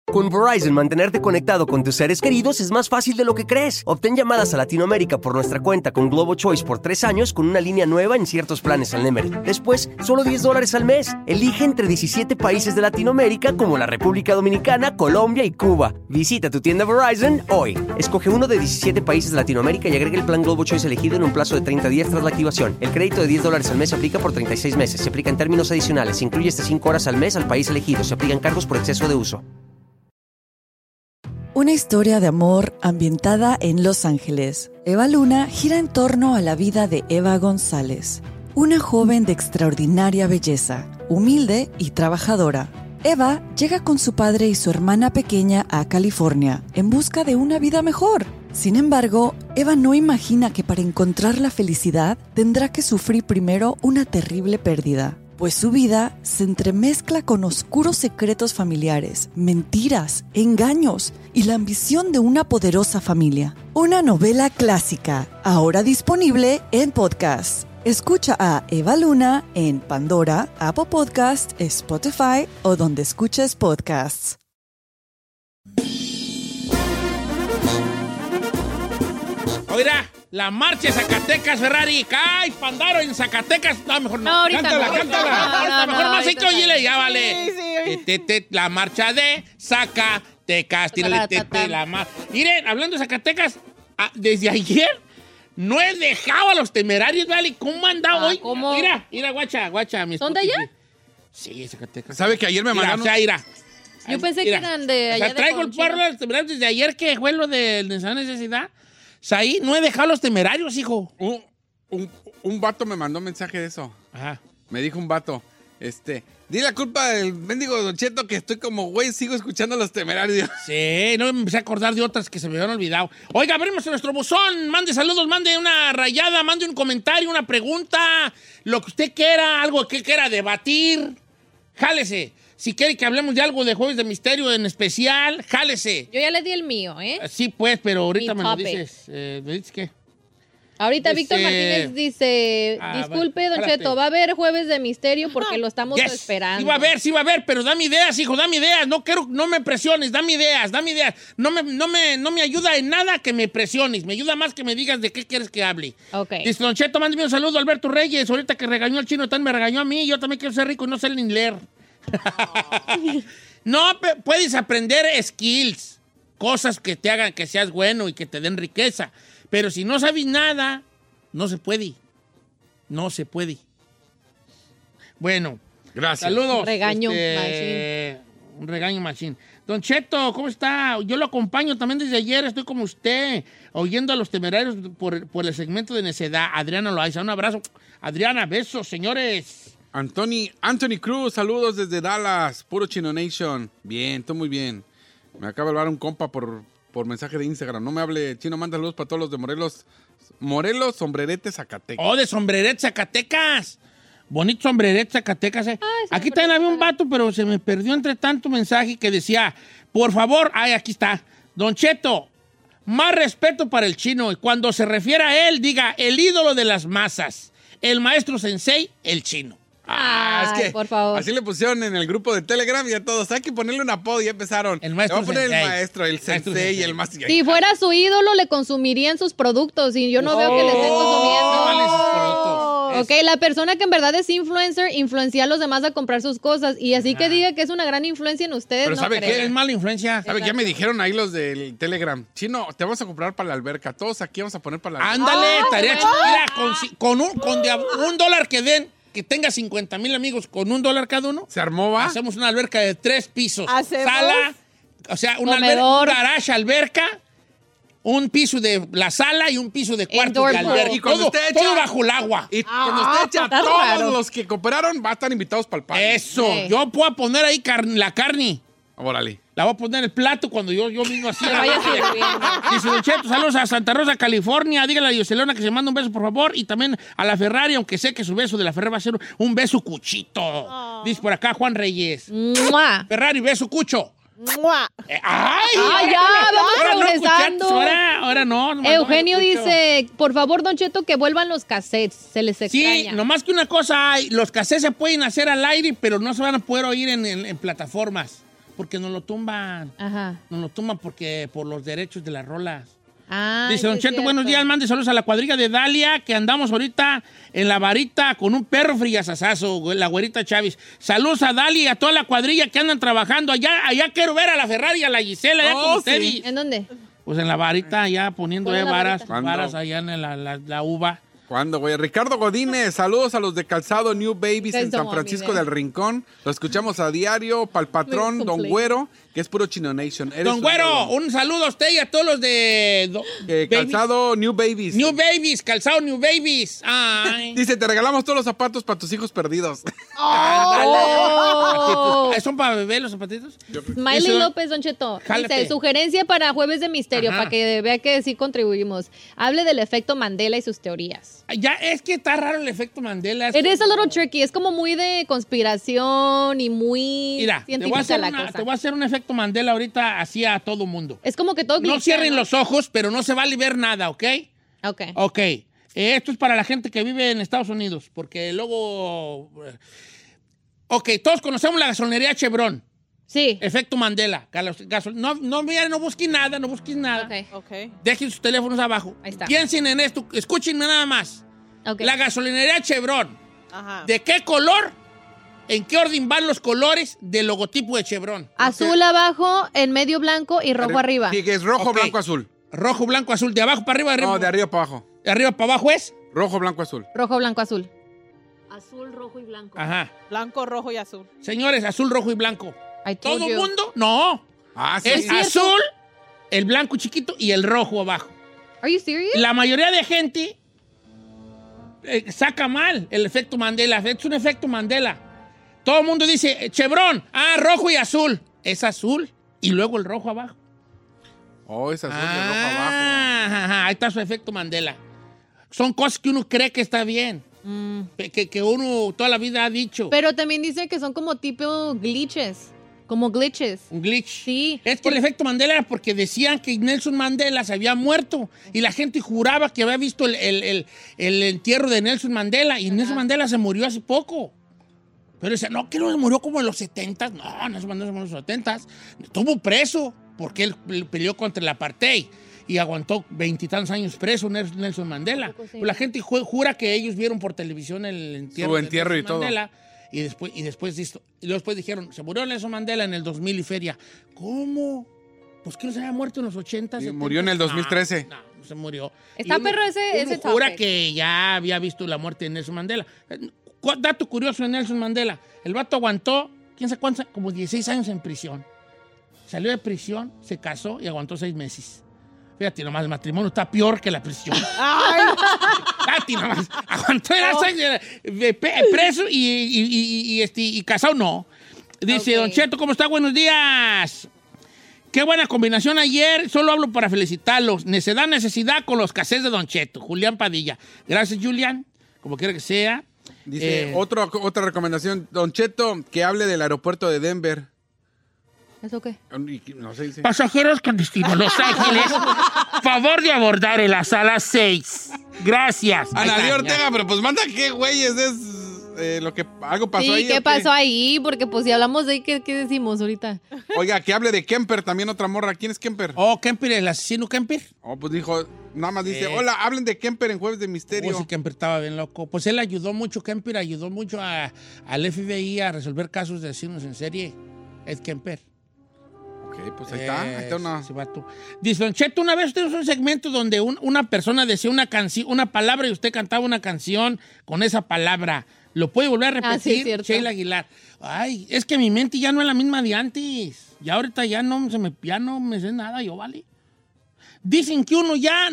Con Verizon, mantenerte conectado con tus seres queridos es más fácil de lo que crees. Obtén llamadas a Latinoamérica por nuestra cuenta con Globo Choice por 3 años con una línea nueva en ciertos planes al Nemery. Después, solo $10 al mes. Elige entre 17 países de Latinoamérica como la República Dominicana, Colombia y Cuba. Visita tu tienda Verizon hoy. Escoge uno de 17 países de Latinoamérica y agrega el plan Globo Choice elegido en un plazo de 30 días tras la activación. El crédito de $10 al mes se aplica por 36 meses. Se aplica en términos adicionales. Se incluye hasta 5 horas al mes al país elegido. Se aplican cargos por exceso de uso. Una historia de amor ambientada en Los Ángeles. Eva Luna gira en torno a la vida de Eva González, una joven de extraordinaria belleza, humilde y trabajadora. Eva llega con su padre y su hermana pequeña a California en busca de una vida mejor. Sin embargo, Eva no imagina que para encontrar la felicidad tendrá que sufrir primero una terrible pérdida, pues su vida se entremezcla con oscuros secretos familiares, mentiras, engaños y la ambición de una poderosa familia. Una novela clásica, ahora disponible en podcast. Escucha a Eva Luna en Pandora, Apple Podcast, Spotify o donde escuches podcasts. Oiga, la marcha de Zacatecas, Ferrari. ¡Ay, Pandaro en Zacatecas! No, mejor no. No, ahorita cántala, no. cántala. No, mejor más ahorita que oye, no. ya vale. Sí. La marcha de Zacatecas. Tírale, la marcha. Miren, hablando de Zacatecas, desde ayer no he dejado a los temerarios, ¿vale? ¿Cómo han andado hoy? ¿cómo? Mira, guacha. ¿Son de allá? Sí, Zacatecas. ¿Sabe que ayer me mandaron? Mira. Yo pensé que eran de allá de traigo el Conchita. puerro de los temerarios desde ayer que fue lo de esa necesidad. O sea, ahí no he dejado a los temerarios, hijo. Un vato me mandó un mensaje de eso. Ajá. Me dijo un vato, di la culpa del mendigo Don Cheto que estoy como güey, sigo escuchando a los temerarios. Sí, no me empecé a acordar de otras que se me habían olvidado. Oiga, abrimos nuestro buzón. Mande saludos, mande una rayada, mande un comentario, una pregunta, lo que usted quiera, algo que quiera debatir. Jálese. Si quiere que hablemos de algo de Jueves de Misterio en especial, jálese. Yo ya le di el mío, ¿eh? Sí, pues, pero ahorita Mi me lo topic. dices. ¿Me dices qué? Ahorita Dice- Víctor Martínez dice, disculpe, Don espérate. Cheto, va a haber Jueves de Misterio porque lo estamos Yes. esperando. Sí va a haber, pero dame ideas, hijo, dame ideas. No me presiones, dame ideas. No me ayuda en nada que me presiones. Me ayuda más que me digas de qué quieres que hable. Ok. Dice, Don Cheto, mándame un saludo a Alberto Reyes. Ahorita que regañó al chino, tan me regañó a mí. Yo también quiero ser rico y no sé ni leer. No, puedes aprender skills. Cosas que te hagan que seas bueno y que te den riqueza. Pero si no sabes nada, no se puede. No se puede. Bueno, Gracias. saludos. Regaño Un regaño machín. Don Cheto, ¿cómo está? Yo lo acompaño también desde ayer, estoy como usted, oyendo a los temerarios por el segmento de necedad. Adriana Loaiza, un abrazo. Adriana, besos, señores. Anthony Cruz, saludos desde Dallas, puro Chino Nation. Bien, todo muy bien. Me acaba de hablar un compa por mensaje de Instagram. No me hable chino, manda saludos para todos los de Morelos, Sombrerete, Zacatecas. Oh, de Sombrerete, Zacatecas. Bonito Sombrerete, Zacatecas. Aquí también había un vato, pero se me perdió entre tanto mensaje que decía, por favor, aquí está, Don Cheto, más respeto para el chino. Y cuando se refiere a él, diga, el ídolo de las masas, el maestro sensei, el chino. Ay, es que por favor. así le pusieron en el grupo de Telegram y a todos. Hay que ponerle un apodo y ya empezaron. El maestro Le voy a poner sensei. el maestro, el Maestro sensei y sensei. el más... Si fuera su ídolo, le consumirían sus productos y yo no veo que le estén consumiendo. ¿Cuáles sus productos? Ok, la persona que en verdad es influencer, influencia a los demás a comprar sus cosas. Y así que diga que es una gran influencia en ustedes, Pero no ¿sabe creo. qué? Es mala influencia. ¿Sabe qué? Ya me dijeron ahí los del Telegram. Chino, te vamos a comprar para la alberca. Todos aquí vamos a poner para la alberca. Ándale, tarea qué chido. bueno. Mira, con $1 que den, que tenga 50,000 amigos con $1 cada uno, ¿Se armó, va? hacemos una alberca de 3 pisos. ¿Hacemos? Sala, o sea, un Comedor. garage, alberca, un piso de la sala y un piso de cuarto Indoor de pool. alberca. Y cuando Todo, usted echa- todo bajo el agua. Y cuando usted echa, está todos raro. los que cooperaron van a estar invitados para el party. Eso, Sí. yo puedo poner ahí la carne. Órale. La voy a poner en el plato cuando yo mismo así. Que vaya sirviendo. Dice Don Cheto, saludos a Santa Rosa, California. Dígale a Dioselona que se manda un beso, por favor. Y también a la Ferrari, aunque sé que su beso de la Ferrari va a ser un beso cuchito. Dice por acá Juan Reyes. ¡Mua! Ferrari, beso cucho. ¡Mua! ¡Ay! ya, vamos ahora no, progresando. cuchatos, ahora no. nomás Eugenio no me escucho. dice, por favor, Don Cheto, que vuelvan los cassettes. Se les Sí, extraña. nomás que una cosa hay. Los cassettes se pueden hacer al aire, pero no se van a poder oír en plataformas. porque nos lo tumban. Ajá. Nos lo tumban porque por los derechos de las rolas. Ah, Dice sí Don es Cheto, cierto. buenos días, mande saludos a la cuadrilla de Dalia, que andamos ahorita en la varita con un perro friazazazo, la güerita Chávez. Saludos a Dalia y a toda la cuadrilla que andan trabajando allá. Allá quiero ver a la Ferrari y a la Gisela, allá con ustedes. ¿En dónde? Pues en la varita, allá poniendo ¿Cuál es la varas, varita? varas allá en la uva. ¿Cuándo, güey? Ricardo Godínez, saludos a los de Calzado New Babies en San Francisco del Rincón. Lo escuchamos a diario, pa'l patrón, Don Güero, que es puro Chino Nation. Don Güero, un saludo a usted y a todos los de... Calzado New Babies. New Babies, Calzado New Babies. Ay. Dice, te regalamos todos los zapatos para tus hijos perdidos. ¡Oh! ¿Son para bebé los zapatitos? Miley Dice, López, Don Cheto. Jálate. Dice, sugerencia para Jueves de Misterio, Ajá. para que vea que sí contribuimos. Hable del efecto Mandela y sus teorías. Ya, es que está raro el efecto Mandela. It is a little tricky. Es como muy de conspiración y muy Mira, te voy, científica la te cosa. voy a hacer un efecto Mandela ahorita así a todo mundo. Es como que todo No glitchea, cierren ¿no? los ojos, pero no se vale ver nada, ¿ok? Ok. Ok. Esto es para la gente que vive en Estados Unidos, porque luego... Ok, todos conocemos la gasolinería Chevron. Sí. Efecto Mandela. No busquen nada, no busquen nada. Ok. Ok. Dejen sus teléfonos abajo. Ahí está. Piensen en esto, escúchenme nada más. Ok. La gasolinería Chevron. Ajá. ¿De qué color? ¿En qué orden van los colores del logotipo de Chevron? Azul abajo, en medio blanco y rojo arriba. Sí, que es rojo, Ok. blanco, azul. Rojo, blanco, azul. ¿De abajo para arriba? De arriba, No, de arriba para abajo. ¿De arriba para abajo es? Rojo, blanco, azul. Rojo, blanco, azul. Azul, rojo y blanco. Ajá. Blanco, rojo y azul. Señores, azul, rojo y blanco. I told ¿Todo el you. mundo? No. Ah, sí. Es azul, el blanco chiquito y el rojo abajo. Are you serious? La mayoría de gente saca mal el efecto Mandela. Es un efecto Mandela. Todo el mundo dice, Chevron, rojo y azul. Es azul y luego el rojo abajo. Oh, es azul, de rojo abajo. Ajá, ahí está su efecto Mandela. Son cosas que uno cree que está bien. Que uno toda la vida ha dicho. Pero también dice que son como tipo glitches. Como glitches. Un glitch. Sí. Es que el efecto Mandela era porque decían que Nelson Mandela se había muerto y la gente juraba que había visto el entierro de Nelson Mandela y Nelson Mandela se murió hace poco. Pero dice, no, que no se murió como en los 70s. No, Nelson Mandela se murió en los 70s. Estuvo preso porque él peleó contra el apartheid y aguantó 20 y tantos años preso Nelson Mandela. Pero la gente jura que ellos vieron por televisión el entierro, Su entierro de y todo. Mandela. Y después dijeron, se murió Nelson Mandela en el 2000 y feria. ¿Cómo? Pues que no se había muerto en los 80. Sí, murió en el 2013. No se murió. Está Y perro ese uno jura topic. que ya había visto la muerte de Nelson Mandela. Dato curioso de Nelson Mandela. El vato aguantó, quién sabe cuántos, como 16 años en prisión. Salió de prisión, se casó y aguantó 6 meses. Fíjate nomás, el matrimonio está peor que la prisión. Fíjate nomás, aguantó preso y casado no. Dice, Ok. Don Cheto, ¿cómo está? Buenos días. Qué buena combinación ayer. Solo hablo para felicitarlos. Necedad, necesidad con los cassettes de Don Cheto. Julián Padilla. Gracias, Julián. Como quiera que sea. Dice, otra recomendación, Don Cheto, que hable del aeropuerto de Denver. ¿Eso qué? No sé, dice. Pasajeros con destino Los Ángeles, favor de abordar en la sala 6. Gracias. Ahí Analí está, Ortega, pero pues manda qué, güeyes, es lo que algo pasó Sí, ahí. ¿qué ¿o pasó ahí? Porque pues si hablamos de ahí, ¿qué decimos ahorita? Oiga, que hable de Kemper, también otra morra. ¿Quién es Kemper? Oh, Kemper, el asesino Kemper. Oh, pues dijo, nada más dice, hola, hablen de Kemper en Jueves de Misterio. Oh, sí, Kemper estaba bien loco. Pues él ayudó mucho, Kemper ayudó mucho al FBI a resolver casos de asesinos en serie. Ed Kemper. Ok, pues ahí está una... Ese vato. Dice, Don Cheto, una vez tuvimos un segmento donde una persona decía una canción, una palabra y usted cantaba una canción con esa palabra. ¿Lo puede volver a Ah, sí, repetir? cierto. Sheila Aguilar. Ay, es que mi mente ya no es la misma de antes. Ya ahorita ya no me sé nada, yo, ¿vale? Dicen que uno ya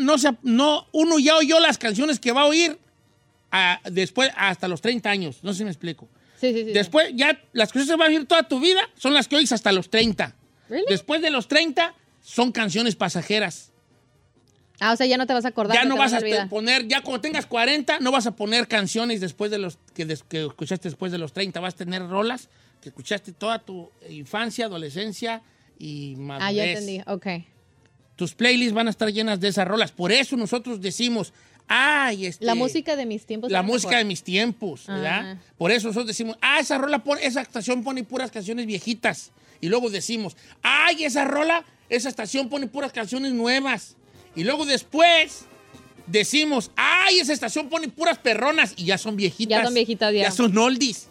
oyó las canciones que va a oír después hasta los 30 años. No sé si me explico. Sí. Después ya las canciones que vas a oír toda tu vida son las que oís hasta los 30. Really? Después de los 30 son canciones pasajeras. O sea, ya no te vas a acordar. Ya no te vas a olvidar. poner, ya cuando tengas 40, no vas a poner canciones después de los que escuchaste después de los 30. Vas a tener rolas que escuchaste toda tu infancia, adolescencia y madurez. Ya entendí. Ok. Tus playlists van a estar llenas de esas rolas. Por eso nosotros decimos, ay, La música de mis tiempos. la era música mejor. de mis tiempos, ¿verdad? Por eso nosotros decimos, esa estación pone puras canciones viejitas. Y luego decimos, ay, esa estación pone puras canciones nuevas. Y luego después decimos, ay, esa estación pone puras perronas. Y ya son viejitas. Ya son viejitas, ya. Ya son oldies.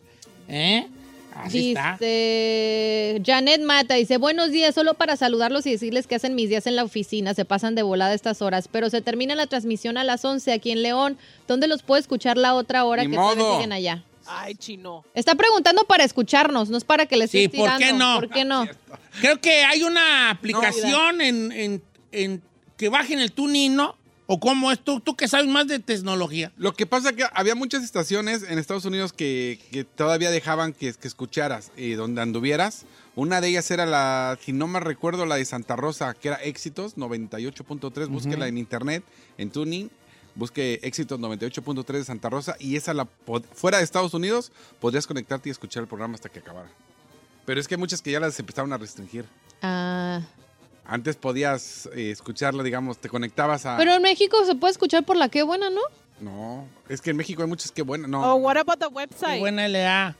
Así está. Dice Janet Mata, dice, buenos días, solo para saludarlos y decirles que hacen mis días en la oficina, se pasan de volada estas horas, pero se termina la transmisión a las 11 aquí en León. ¿Dónde los puedo escuchar la otra hora Ni que modo. todavía siguen allá? Ay, chino. Está preguntando para escucharnos, no es para que les Sí, estés ¿por tirando. qué no? ¿Por qué no? Creo que hay una aplicación en que bajen el tuning, ¿no? ¿O cómo es? Tú que sabes más de tecnología. Lo que pasa es que había muchas estaciones en Estados Unidos que todavía dejaban que escucharas donde anduvieras. Una de ellas era si no me recuerdo, la de Santa Rosa, que era Éxitos 98.3. Búsquela en internet, en tuning. Busque Éxitos 98.3 de Santa Rosa y esa fuera de Estados Unidos podrías conectarte y escuchar el programa hasta que acabara. Pero es que hay muchas que ya las empezaron a restringir. Antes podías escucharla, digamos, te conectabas a... Pero en México se puede escuchar por la Qué Buena, ¿no? No, es que en México hay muchas que buenas, no. Oh, what about the website? Qué buena LA.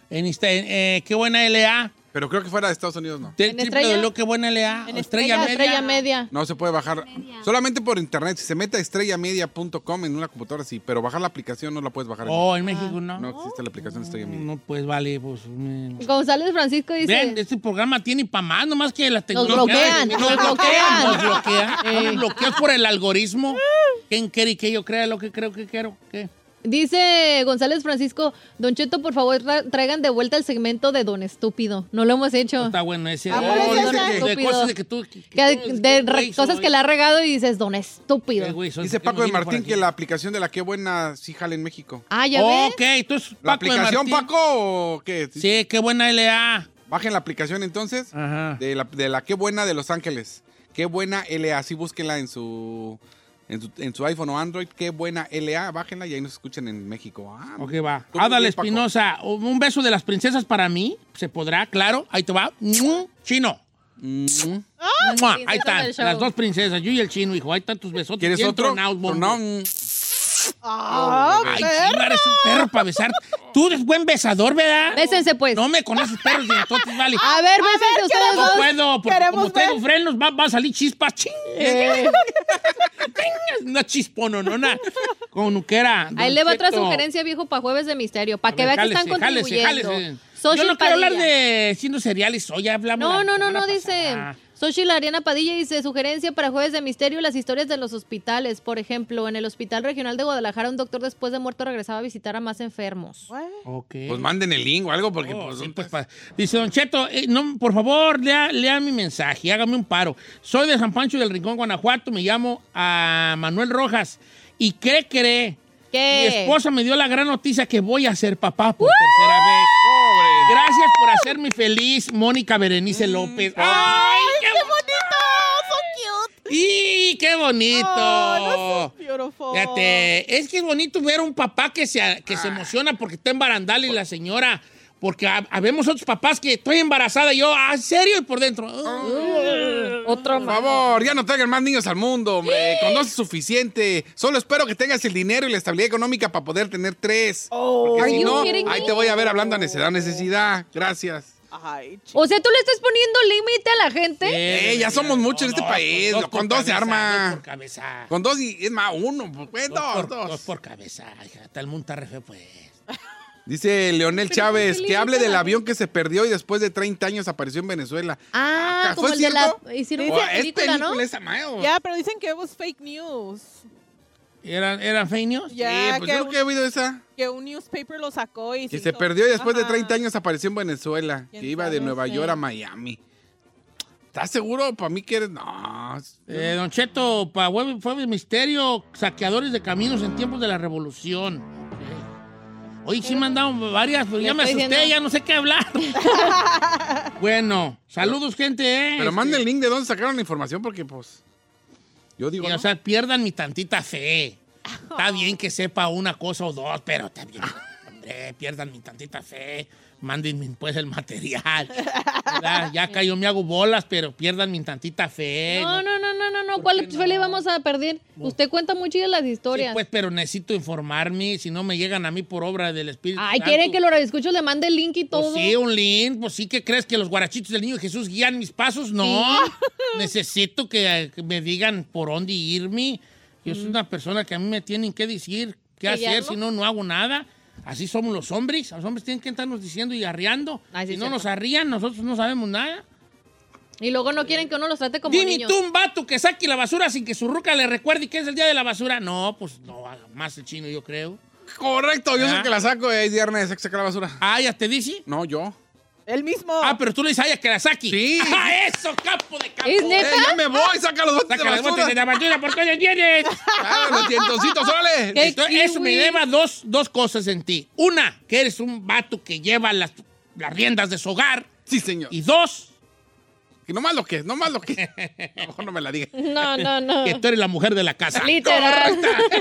Qué buena LA. Pero creo que fuera de Estados Unidos no. ¿En Estrella? Qué buena LA. En Estrella Estrella Media. Media. No se puede bajar. Solamente por internet. Si se mete a estrellamedia.com en una computadora, sí. Pero bajar la aplicación no la puedes bajar. Oh, en México no. No existe la aplicación Estrella Media. No, pues vale, pues. González Francisco dice... Ven, este programa tiene para más, nomás que la Nos tecnología. bloquean, nos bloquean. Nos bloquean. Nos bloquean por el algoritmo. ¿Quién quiere que yo crea lo que creo que quiero? ¿Qué? Dice González Francisco, Don Cheto, por favor, traigan de vuelta el segmento de Don Estúpido. No lo hemos hecho. Está bueno ese. pues de, ese. de cosas de que tú... Cosas que le ha regado y dices, Don Estúpido. Dice Paco de Martín que la aplicación de la Qué Buena sí jala en México. Ah, ya ves. Ok, entonces ¿La Paco de aplicación, Martín. Paco, o qué? Sí, qué buena LA. Bajen la aplicación entonces Ajá. de la Qué Buena de Los Ángeles. Qué Buena LA. Sí, búsquenla en su iPhone o Android. Qué Buena LA. Bájenla y ahí nos escuchan en México. Ok, va. Tú muy Adal bien, Paco. Espinosa, un beso de las princesas para mí. ¿Se podrá? Claro. Ahí te va. Chino. Mua. Ahí están, del show. las dos princesas, yo y el chino, hijo. Ahí están tus besotes. ¿Quieres bien otro? tronados, bombo. No. Ay, chino, eres un perro para besar. Tú eres buen besador, ¿verdad? Bésense, pues. No me conoces perros de entonces, vale. A ver, bésense ustedes No dos. puedo, porque Queremos como tengo ver. frenos, va a salir chispas. ¡Ching! Una chispona, no, una con nuquera. Ahí le va otra Cheto. sugerencia, viejo, para Jueves de Misterio. Para que A ver, vea que están jálese, contribuyendo. jálese. Xochitl Yo no quiero hablar Padilla. de siendo cereales hoy, ya hablamos. No, la semana dice. pasada. Xochitl Ariana Padilla dice, sugerencia para Jueves de Misterio, las historias de los hospitales. Por ejemplo, en el Hospital Regional de Guadalajara, un doctor después de muerto regresaba a visitar a más enfermos. Ok. Pues manden el link o algo porque... Oh, pues, sí, pues, dice Don Cheto, no, por favor, lea mi mensaje, hágame un paro. Soy de San Pancho del Rincón, Guanajuato, me llamo a Manuel Rojas. Y cree, ¿Qué? mi esposa me dio la gran noticia que voy a ser papá por tercera vez. Gracias por hacerme feliz, Mónica Berenice López. ¡Ay, qué bonito! ¡So cute! ¡Y qué bonito! Oh, that's so beautiful. Fíjate, es que es bonito ver a un papá que se emociona porque está embarandada y la señora... Porque habemos otros papás que estoy embarazada y yo, ¿en serio? Y por dentro. Por favor, ya no traigan más niños al mundo, hombre. Con dos es suficiente. Solo espero que tengas el dinero y la estabilidad económica para poder tener 3. Porque Are si you no, kidding ahí me? te voy a ver hablando a necesidad. Gracias. Ay, O sea, ¿tú le estás poniendo límite a la gente? Ya somos muchos en este país. Con dos se arma. Dos por cabeza. Con 2 y es más 1. Pues, dos. Dos por cabeza. Hija, tal mundo está re feo, pues. Dice Leonel Pero Chávez ¿por qué que hable limita del la avión que se perdió y después de 30 años apareció en Venezuela. Ah, ¿Fue como el de la... cierto? Hicieron ¿O una es película, ¿no? esa, Mayo? Ya, pero dicen que it was fake news. ¿Eran fake news? Ya, pues yo nunca he oído esa. que un newspaper lo sacó y Que hizo- se perdió y después de Ajá. 30 años apareció en Venezuela. ¿Quién Que iba de sabe? Nueva Sí. York a Miami. ¿Estás seguro? Para mí que eres... No. Don Cheto, para fue de misterio, saqueadores de caminos en tiempos de la revolución. Hoy sí me han dado varias, pero ya me estoy asusté, diciendo. ya no sé qué hablar. Bueno, saludos, gente. Pero manda el link de dónde sacaron la información porque, pues... Yo digo, Y, ¿no? o sea, pierdan mi tantita fe. Está bien que sepa una cosa o dos, pero también, hombre, pierdan mi tantita fe. Mándenme, pues, el material. ¿Verdad? Ya que yo me hago bolas, pero pierdan mi tantita fe. No. ¿Cuál le vamos a perder? Usted cuenta muy chidas las historias. Sí, pues, pero necesito informarme. Si no me llegan a mí por obra del Espíritu Ay, Santo. ¿quieren que los radioescuchos le mande el link y todo? Pues sí, un link. Pues sí, ¿que crees que los guarachitos del Niño Jesús guían mis pasos? No. Sí. Necesito que me digan por dónde irme. Yo soy una persona que a mí me tienen que decir qué hacer, si no hago nada. Así somos los hombres. Los hombres tienen que estarnos diciendo y arreando. Ay, sí, si no cierto. nos arrían, nosotros no sabemos nada. Y luego no quieren que uno los trate como Dime niños. tú un vato que saque la basura sin que su ruca le recuerde que es el día de la basura. No, pues no, más el chino, yo creo. Correcto, yo soy ¿Ah? el que la saco, es viernes, hay que sacar la basura. Ah, ¿ya te dice? No, yo. El mismo. Ah, pero tú le dices a ella que la saque. Sí. ¡Ah, eso, campo de campo! ¿Es neta? Ya me voy, saca los botes de Saca las botas de basura. la basura, ¿por qué les vienes? Ah, los dientoncitos, órale. ¿Qué? Eso me kiwi. lleva dos cosas en ti. Una, que eres un vato que lleva las riendas de su hogar. Sí, señor. Y dos, Que no más lo que. A lo mejor no me la diga. No. que tú eres la mujer de la casa. Literal.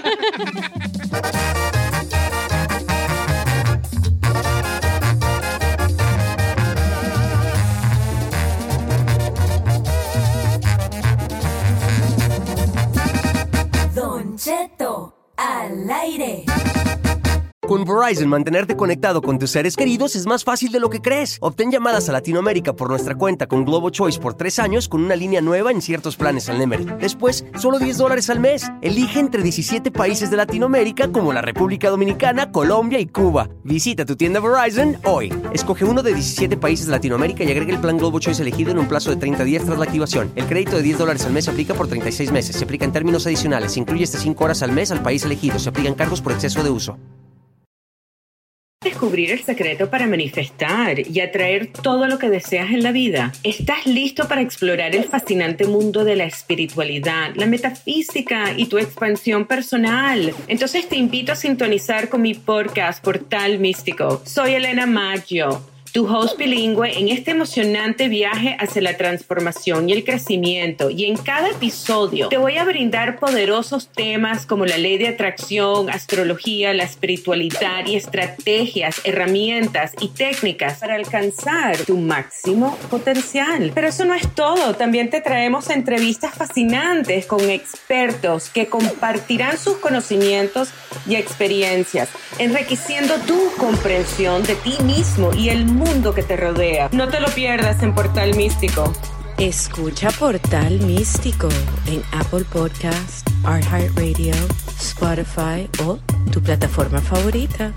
Don Cheto, al aire. Con Verizon, mantenerte conectado con tus seres queridos es más fácil de lo que crees. Obtén llamadas a Latinoamérica por nuestra cuenta con Globo Choice por 3 años con una línea nueva en ciertos planes al Nemery. Después, solo $10 al mes. Elige entre 17 países de Latinoamérica como la República Dominicana, Colombia y Cuba. Visita tu tienda Verizon hoy. Escoge uno de 17 países de Latinoamérica y agrega el plan Globo Choice elegido en un plazo de 30 días tras la activación. El crédito de $10 al mes se aplica por 36 meses. Se aplica en términos adicionales. Se incluye hasta 5 horas al mes al país elegido. Se aplican cargos por exceso de uso. Descubrir el secreto para manifestar y atraer todo lo que deseas en la vida. ¿Estás listo para explorar el fascinante mundo de la espiritualidad, la metafísica y tu expansión personal? Entonces te invito a sintonizar con mi podcast Portal Místico. Soy Elena Maggio, tu host bilingüe en este emocionante viaje hacia la transformación y el crecimiento. Y en cada episodio te voy a brindar poderosos temas como la ley de atracción, astrología, la espiritualidad y estrategias, herramientas y técnicas para alcanzar tu máximo potencial. Pero eso no es todo. También te traemos entrevistas fascinantes con expertos que compartirán sus conocimientos y experiencias, enriqueciendo tu comprensión de ti mismo y el mundo que te rodea. No te lo pierdas en Portal Místico. Escucha Portal Místico en Apple Podcast, iHeartRadio, Spotify o tu plataforma favorita.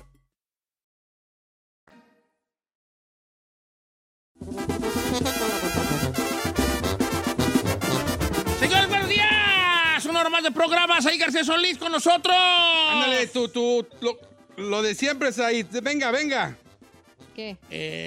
Señores, buenos días. Una hora más de programas. Ahí García Solís con nosotros. Ándale, lo de siempre es ahí. Venga. ¿Qué?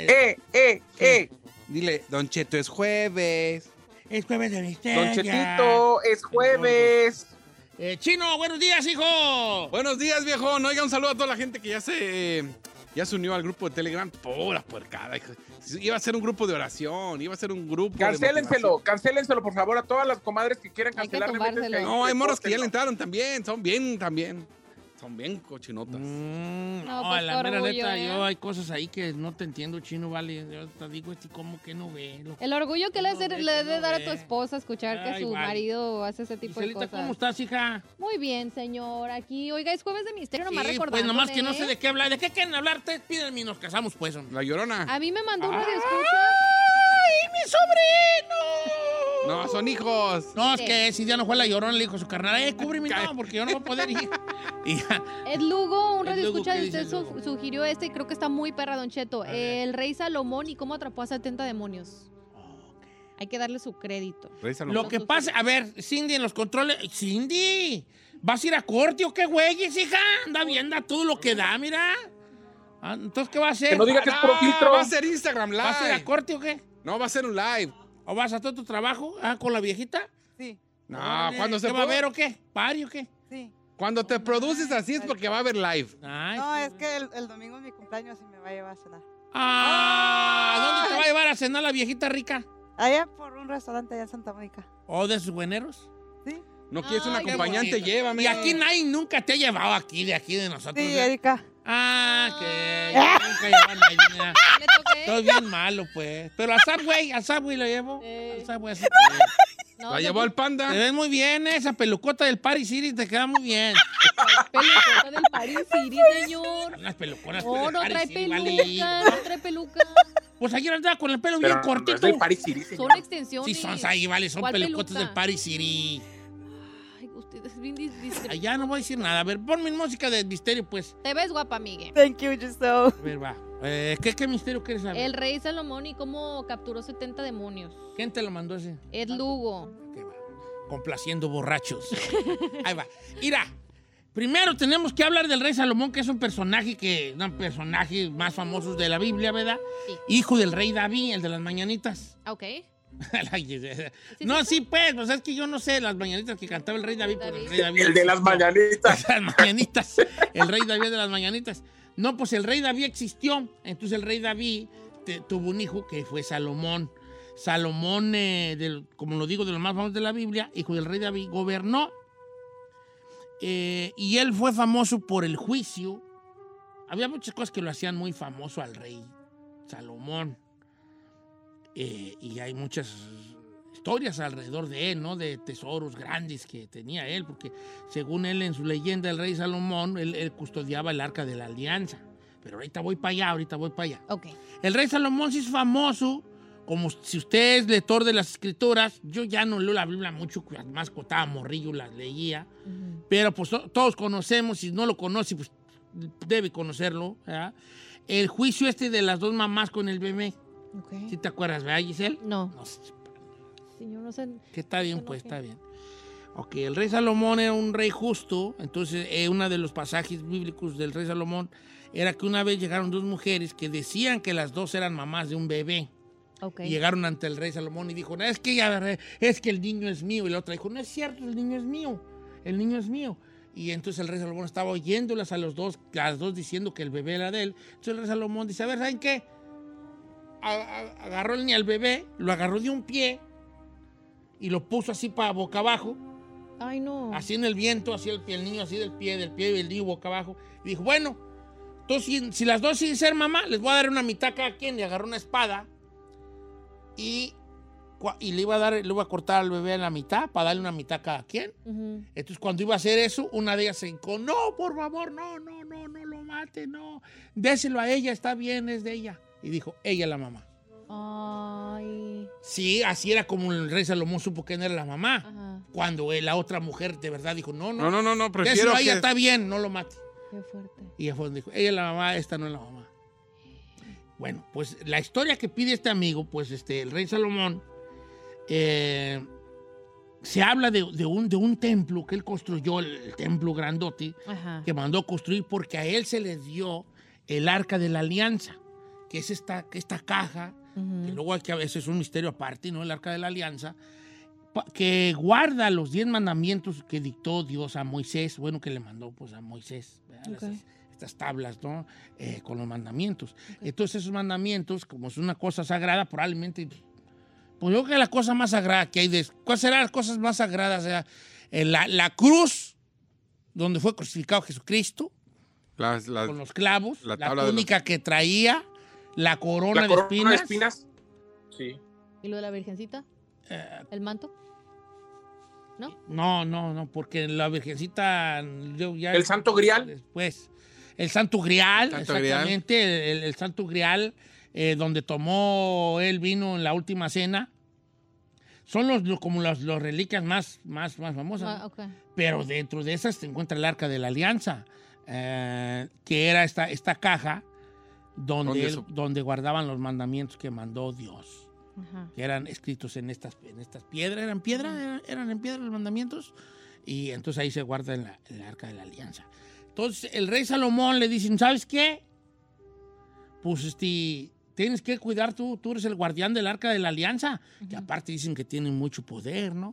Dile, Don Cheto, es jueves. Es jueves de misterio. Don Chetito, es jueves. Chino, buenos días, hijo. Buenos días, viejo. Oiga, un saludo a toda la gente que ya se unió al grupo de Telegram. Pura puercada, hijo. Iba a ser un grupo de oración, iba a ser un grupo Cancélenselo, por favor, a todas las comadres que quieran Hay que cancelar. tumbárselo. No, hay morras que ya le entraron también. Son bien cochinotas. No, pues, la mera orgullo, neta, ¿eh? yo hay cosas ahí que no te entiendo, Chino, vale. Yo te digo, ¿cómo que no ve? El orgullo que le No ve, debe no dar a ve. tu esposa escuchar que Ay, su vale. marido hace ese tipo de Giselita, cosas. ¿cómo estás, hija? Muy bien, señor. Aquí, oiga, es jueves de misterio, nomás Sí, recordando. pues nomás que no sé de qué hablar. ¿De qué quieren hablar? Pídenme y nos casamos, pues. Hombre. La Llorona. A mí me mandó un radio escucha. ¡Ay, mi sobrino! No, son hijos. No, es que si ya no fue la Llorona, le dijo a su carnal, cúbreme, no, porque yo no voy a poder ir. Y ya. Ed Lugo, un Ed radio Lugo, escucha ¿qué de dice usted Ed Lugo? sugirió este y creo que está muy perra, Don Cheto. El rey Salomón y cómo atrapó a 70 demonios. Hay que darle su crédito. Lo que pasa, a ver, Cindy en los controles. Cindy, ¿vas a ir a corte o qué güeyes, hija? Anda viendo todo lo que da, mira. Ah, entonces, ¿qué va a hacer? Que no diga que es puro filtro. Va a ser Instagram Live. ¿Vas a ir a corte o qué? No, va a ser un live. ¿O vas a hacer tu trabajo con la viejita? Sí, No, Órale, cuando se ¿qué va a pueda- haber o qué? ¿Pari o qué? sí. Cuando te produces así es porque va a haber live. Ay, No, es que el domingo es mi cumpleaños y me va a llevar a cenar. ¿Dónde te va a llevar a cenar la viejita rica? Allá por un restaurante allá en Santa Mónica. ¿O de sus bueneros? Sí, No quieres un Ay, qué acompañante, bonito. llévame. Y aquí nadie nunca te ha llevado de nosotros. sí, ¿eh? Erika. Que nunca llevan ahí, mira. ¿Le toqué? Estoy bien malo, pues. Pero al Subway lo llevo. Sí. Al Subway, así No, La llevó al Panda. Te ves muy bien, esa pelucota del Paris City te queda muy bien. Pelucota del Paris City, señor. Unas peluconas No, del no Paris trae City, peluca, vale. no trae peluca. Pues ayer andaba con el pelo Pero bien cortito. no es del Paris City, señor. Son extensiones. Sí, son ahí, vale, son ¿Cuál pelucotas peluca? del Paris City. Ay, ustedes bien Allá no voy a decir nada. A ver, ponme música de misterio, pues. Te ves guapa, Miguel. Thank you, Giselle. A ver, va. ¿Qué misterio quieres saber? El rey Salomón y cómo capturó 70 demonios. ¿Quién te lo mandó ese? Ed Lugo. ¿Qué va? Complaciendo borrachos. Ahí va. Mira, primero tenemos que hablar del rey Salomón, que es un personaje más famosos de la Biblia, ¿verdad? Sí. Hijo del rey David, el de las mañanitas. Ok. No, sí, pues es que yo no sé las mañanitas que cantaba el rey David. Pero el rey David El de las mañanitas. Las mañanitas. El rey David de las mañanitas. No, pues el rey David existió. Entonces el rey David tuvo un hijo que fue Salomón. Salomón, como lo digo, de los más famosos de la Biblia, hijo del rey David, gobernó. Y él fue famoso por el juicio. Había muchas cosas que lo hacían muy famoso al rey Salomón. Y hay muchas historias alrededor de él, ¿no? De tesoros grandes que tenía él, porque según él, en su leyenda, el rey Salomón, él custodiaba el Arca de la Alianza. Pero ahorita voy para allá. Ok. El rey Salomón sí es famoso, como si usted es lector de las escrituras. Yo ya no leo la Biblia mucho, más que estaba morrillo, las leía. Pero pues todos conocemos, si no lo conoce, pues debe conocerlo, ¿verdad? El juicio de las dos mamás con el bebé. Okay. ¿Sí te acuerdas, verdad, Giselle? No. Señor, no sé. Que está bien, pues, está bien. Ok, el rey Salomón era un rey justo. Entonces, uno de los pasajes bíblicos del rey Salomón era que una vez llegaron dos mujeres que decían que las dos eran mamás de un bebé. Okay. Y llegaron ante el rey Salomón y dijo, no, es que el niño es mío. Y la otra dijo, no es cierto, el niño es mío. El niño es mío. Y entonces el rey Salomón estaba oyéndolas a las dos diciendo que el bebé era de él. Entonces el rey Salomón dice, a ver, ¿saben qué? Agarró al bebé, lo agarró de un pie y lo puso así para boca abajo. Ay, no. Así en el viento, así el niño así del pie y el niño boca abajo. Y dijo, bueno, entonces si las dos sin ser mamá, les voy a dar una mitad a cada quien. Y agarró una espada y le iba a cortar al bebé en la mitad para darle una mitad a cada quien. Entonces cuando iba a hacer eso, una de ellas se hincó, no, por favor, no lo mate, no. Déselo a ella, está bien, es de ella. Y dijo, ella es la mamá. Ay. Sí, así era como el rey Salomón supo quién era la mamá. Ajá. Cuando la otra mujer de verdad dijo, no, prefiero déselo a ella, que... está bien, no lo mate. Qué fuerte. Y ella fue donde dijo, ella es la mamá, esta no es la mamá. Bueno, pues la historia que pide este amigo, pues el rey Salomón, se habla de un templo que él construyó, el templo grandote, Ajá. que mandó construir porque a él se le dio el Arca de la Alianza, que es esta caja, que luego hay que a veces es un misterio aparte, ¿no? El Arca de la Alianza, que guarda los 10 mandamientos que dictó Dios a Moisés, bueno, que le mandó pues a Moisés, ¿verdad? Okay. Estas tablas, ¿no? Con los mandamientos. Okay. Entonces esos mandamientos, como es una cosa sagrada, probablemente, pues yo creo que la cosa más sagrada que hay, ¿cuáles serán las cosas más sagradas? O sea, la cruz, donde fue crucificado Jesucristo, con los clavos, la túnica que traía, la corona de espinas. Sí. ¿Y lo de la virgencita? ¿El manto? ¿No? No, porque la virgencita... ¿El Santo Grial? Después. El Santo Grial, exactamente. El Santo Grial, donde tomó el vino en la última cena. Son como las reliquias más famosas. Okay. Pero dentro de esas se encuentra el Arca de la Alianza, que era esta caja donde guardaban los mandamientos que mandó Dios. Ajá. Que eran escritos en estas piedras. ¿Eran en piedra los mandamientos? Y entonces ahí se guarda en el Arca de la Alianza. Entonces el rey Salomón le dicen, ¿sabes qué? Pues tienes que cuidar tú eres el guardián del Arca de la Alianza, que aparte dicen que tienen mucho poder, ¿no?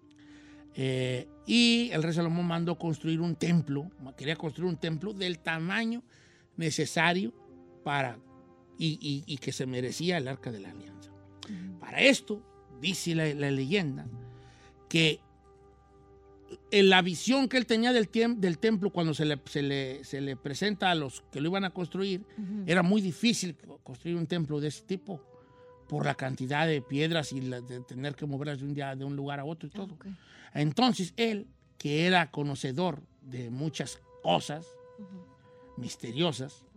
Y el rey Salomón mandó construir un templo, quería construir un templo del tamaño necesario para y que se merecía el Arca de la Alianza. Para esto, dice la leyenda, que en la visión que él tenía del templo cuando se le presenta a los que lo iban a construir, era muy difícil construir un templo de ese tipo, por la cantidad de piedras y de tener que moverlas de un lugar a otro y todo. Entonces él, que era conocedor de muchas cosas misteriosas,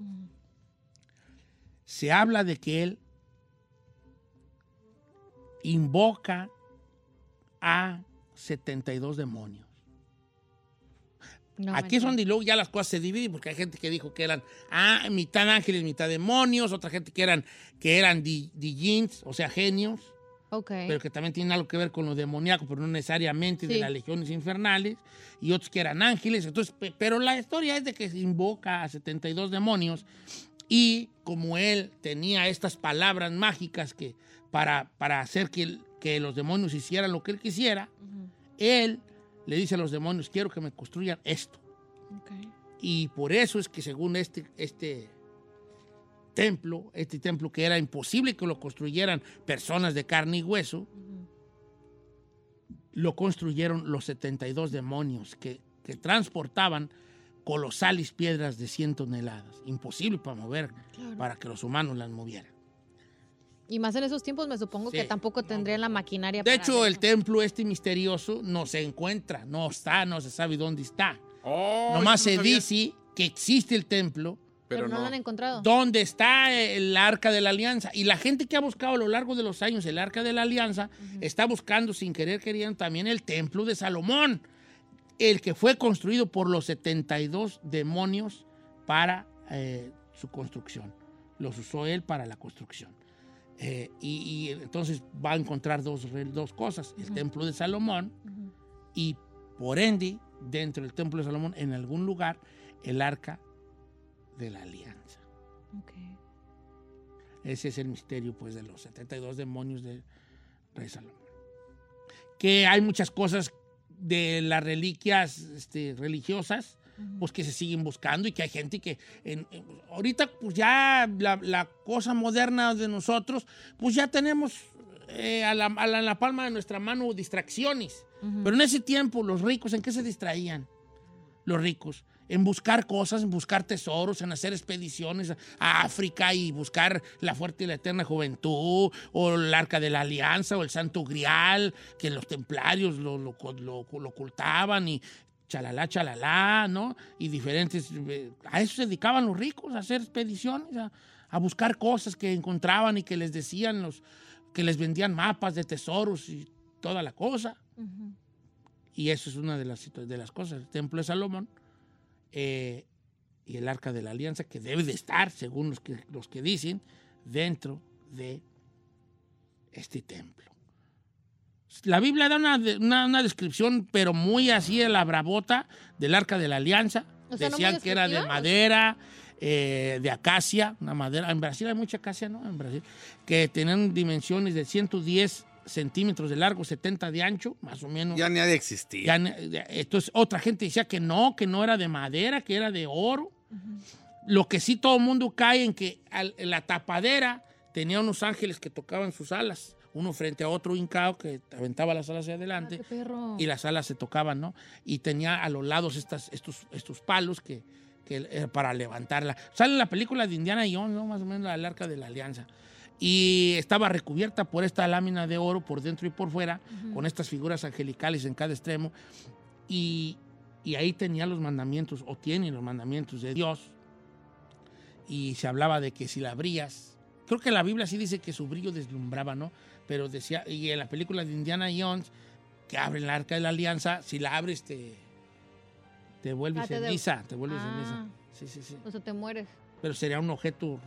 se habla de que él invoca a 72 demonios. Aquí es donde luego ya las cosas se dividen, porque hay gente que dijo que eran mitad ángeles, mitad demonios, otra gente que eran djinns, o sea, genios, pero que también tienen algo que ver con lo demoníaco, pero no necesariamente de las legiones infernales, y otros que eran ángeles. Entonces, pero la historia es de que se invoca a 72 demonios, y como él tenía estas palabras mágicas que para hacer que los demonios hicieran lo que él quisiera, él le dice a los demonios, quiero que me construyan esto. Y por eso es que según este templo que era imposible que lo construyeran personas de carne y hueso, lo construyeron los 72 demonios que transportaban colosales piedras de 100 toneladas. Imposible para mover, para que los humanos las movieran. Y más en esos tiempos me supongo que tampoco tendrían la maquinaria. De hecho, el templo misterioso no se encuentra, no se sabe dónde está. Nomás se dice que existe el templo, pero no lo han encontrado. ¿Dónde está el Arca de la Alianza? Y la gente que ha buscado a lo largo de los años el Arca de la Alianza está buscando, sin querer queriendo, también el templo de Salomón, el que fue construido por los 72 demonios para su construcción. Los usó él para la construcción. Y entonces va a encontrar dos cosas, el templo de Salomón y por ende, dentro del templo de Salomón, en algún lugar, el Arca de la Alianza. Ese es el misterio, pues, de los 72 demonios del rey Salomón. Que hay muchas cosas de las reliquias religiosas, pues que se siguen buscando y que hay gente que ahorita pues ya la cosa moderna de nosotros, pues ya tenemos a la palma de nuestra mano distracciones. Pero en ese tiempo los ricos, ¿en qué se distraían? Los ricos, en buscar cosas, en buscar tesoros, en hacer expediciones a África y buscar la fuerte y la eterna juventud, o el Arca de la Alianza, o el Santo Grial, que los templarios lo ocultaban y chalala, ¿no? Y diferentes... A eso se dedicaban los ricos, a hacer expediciones, a buscar cosas que encontraban y que les decían que les vendían mapas de tesoros y toda la cosa. Y eso es una de las cosas, el Templo de Salomón y el Arca de la Alianza, que debe de estar, según los que dicen, dentro de este templo. La Biblia da una descripción, pero muy así de la bravota, del Arca de la Alianza. Decían que era de madera, de acacia, una madera. En Brasil hay mucha acacia, ¿no? En Brasil. Que tenían dimensiones de 110 centímetros de largo, 70 de ancho, más o menos. Ya ni ha de existir. Entonces, otra gente decía que no era de madera, que era de oro. Lo que sí todo el mundo cae en que la tapadera tenía unos ángeles que tocaban sus alas, uno frente a otro hincado que aventaba las alas hacia adelante, y las alas se tocaban, ¿no? Y tenía a los lados estos palos que para levantarla. Sale en la película de Indiana Jones, ¿no? Más o menos el Arca de la Alianza. Y estaba recubierta por esta lámina de oro por dentro y por fuera, con estas figuras angelicales en cada extremo. Y ahí tenía los mandamientos, o tiene los mandamientos de Dios. Y se hablaba de que si la abrías, creo que la Biblia sí dice que su brillo deslumbraba, ¿no? Pero decía, y en la película de Indiana Jones, que abre el Arca de la Alianza, si la abres te vuelves ceniza, te vuelves ceniza. Sí. O sea, te mueres. Pero sería un objeto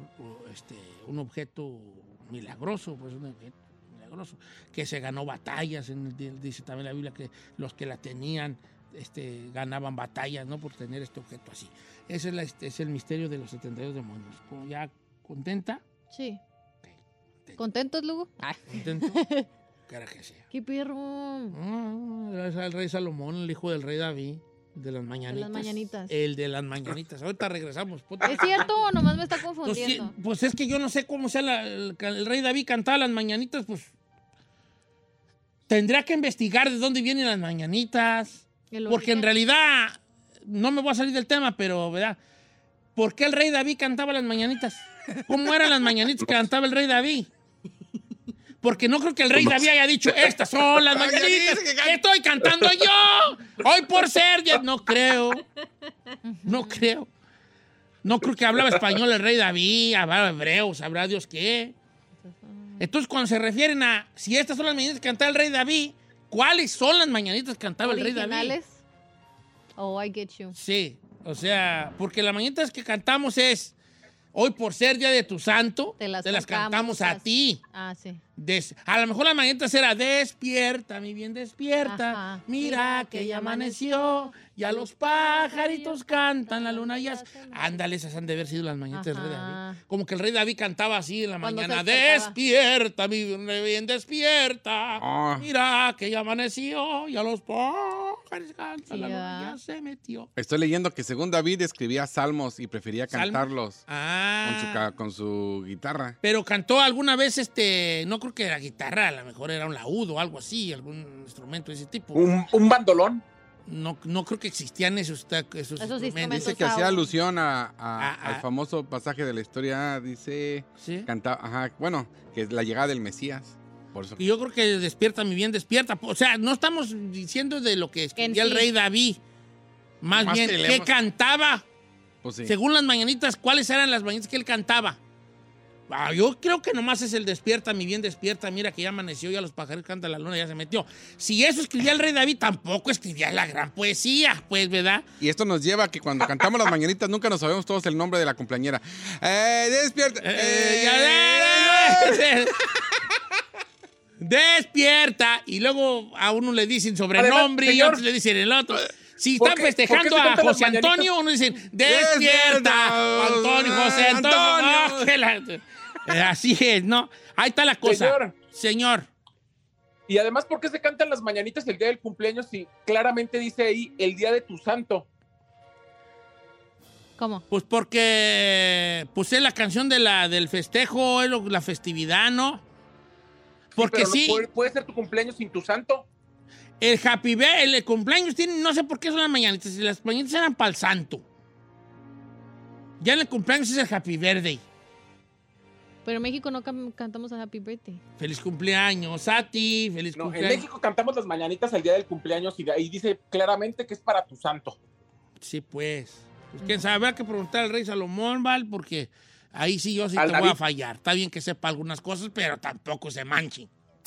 milagroso, pues un objeto milagroso, que se ganó batallas. Dice también la Biblia que los que la tenían ganaban batallas, ¿no? Por tener este objeto así. Ese es el misterio de los 72 demonios. ¿Ya contenta? Sí. ¿Contentos, Lugo? ¿Contento? Cara que sea. ¡Qué perro! El rey Salomón, el hijo del rey David. De las mañanitas. El de las mañanitas. Ahorita regresamos. ¿Es cierto o nomás me está confundiendo? Pues es que yo no sé cómo sea el rey David cantaba las mañanitas, pues tendría que investigar de dónde vienen las mañanitas. Porque en realidad, no me voy a salir del tema, pero, ¿verdad? ¿Por qué el rey David cantaba las mañanitas? ¿Cómo eran las mañanitas que cantaba el rey David? Porque no creo que el rey David haya dicho, estas son las mañanitas que estoy cantando yo. Hoy por ser, ya no creo. No creo. No creo que hablaba español el rey David, hablaba hebreo, sabrá Dios qué. Entonces, cuando se refieren a si estas son las mañanitas que cantaba el rey David, ¿cuáles son las mañanitas que cantaba el rey David? ¿Originales? Oh, I get you. Sí, o sea, porque las mañanitas que cantamos es hoy por ser día de tu santo, te las cantamos a ti. Ah, sí. A lo mejor las mañanitas era despierta, mi bien, despierta. Ajá. Mira que ya amaneció, ya los pajaritos cantan, la luna ya... Ándale, esas han de haber sido las mañanitas del rey David. Como que el rey David cantaba así en la Cuando mañana. se despertaba. Despierta, mi bien, despierta. Ah. Mira que ya amaneció, ya los pajaritos cantan, la luna ya se metió. Estoy leyendo que según David escribía salmos y prefería ¿Salmos? cantarlos Ah. con su guitarra. Pero cantó alguna vez, no creo que la guitarra, a lo mejor era un laúd o algo así, algún instrumento de ese tipo. Un bandolón. No creo que existían esos instrumentos. Dice que hacía alusión al famoso pasaje de la historia, dice, ¿sí? Cantaba, bueno, que es la llegada del Mesías. Por eso. Y yo creo que despierta, mi bien, despierta. O sea, no estamos diciendo de lo que escribía el rey David. Más bien, ¿qué cantaba? Pues sí. Según las mañanitas, ¿cuáles eran las mañanitas que él cantaba? Yo creo que nomás es el despierta, mi bien, despierta. Mira que ya amaneció, ya los pajaritos cantan, la luna ya se metió. Si eso escribía el rey David, tampoco escribía la gran poesía, pues, ¿verdad? Y esto nos lleva a que cuando cantamos las mañanitas nunca nos sabemos todos el nombre de la cumpleañera. Despierta. Despierta. Y luego a uno le dicen sobrenombre. Además, y otros le dicen el otro. Si están festejando a José Antonio, uno dice, despierta, Antonio, José Antonio. Así es, ¿no? Ahí está la cosa. Señor. Y además, ¿por qué se cantan las mañanitas el día del cumpleaños si claramente dice ahí el día de tu santo? ¿Cómo? Pues porque es la canción del festejo, es la festividad, ¿no? Porque sí. ¿Puede ser tu cumpleaños sin tu santo? El Happy Birthday, el cumpleaños tiene, no sé por qué son las mañanitas. Las mañanitas eran para el santo. Ya en el cumpleaños es el Happy Birthday. Pero en México no cantamos a Happy Birthday. Feliz cumpleaños a ti, feliz cumpleaños. En México cantamos las mañanitas el día del cumpleaños y de ahí dice claramente que es para tu santo. Sí, pues quién sabe, habrá que preguntar al rey Salomón, ¿vale? Porque ahí sí yo sí al te David. voy a fallar. Está bien que sepa algunas cosas, pero tampoco se manche.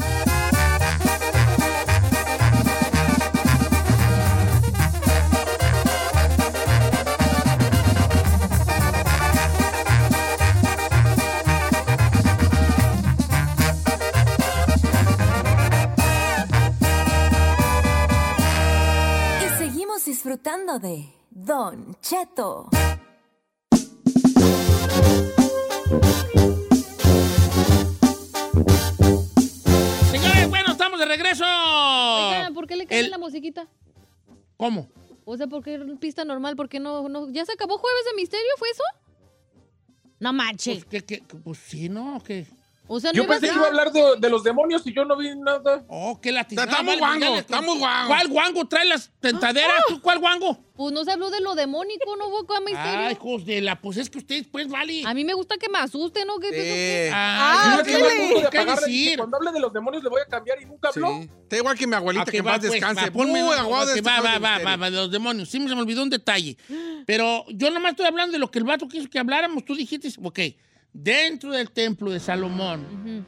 Disfrutando de Don Cheto. Señores, bueno, estamos de regreso. Oigan, ¿por qué le cambian la musiquita? ¿Cómo? O sea, ¿por qué pista normal? ¿Por qué no? ¿Ya se acabó Jueves de Misterio? ¿Fue eso? No manches. Pues sí, ¿no? ¿Qué? O sea, yo pensé que iba a hablar de los demonios y yo no vi nada. Oh, qué latina. Estamos guango. ¿Cuál guango trae las tentaderas? ¿Tú cuál guango? Pues no se habló de lo demónico, no hubo acá misterio. Ay, hijos de la, pues es que ustedes, pues, vale. A mí me gusta que me asusten, ¿no? ¿Qué decir? Cuando hable de los demonios le voy a cambiar y nunca habló. Sí. Está igual que mi abuelita, que en paz descanse. Va, de los demonios. Sí, se me olvidó un detalle. Pero yo nomás estoy hablando de lo que el vato quiso que habláramos. Tú dijiste, ok, dentro del templo de Salomón,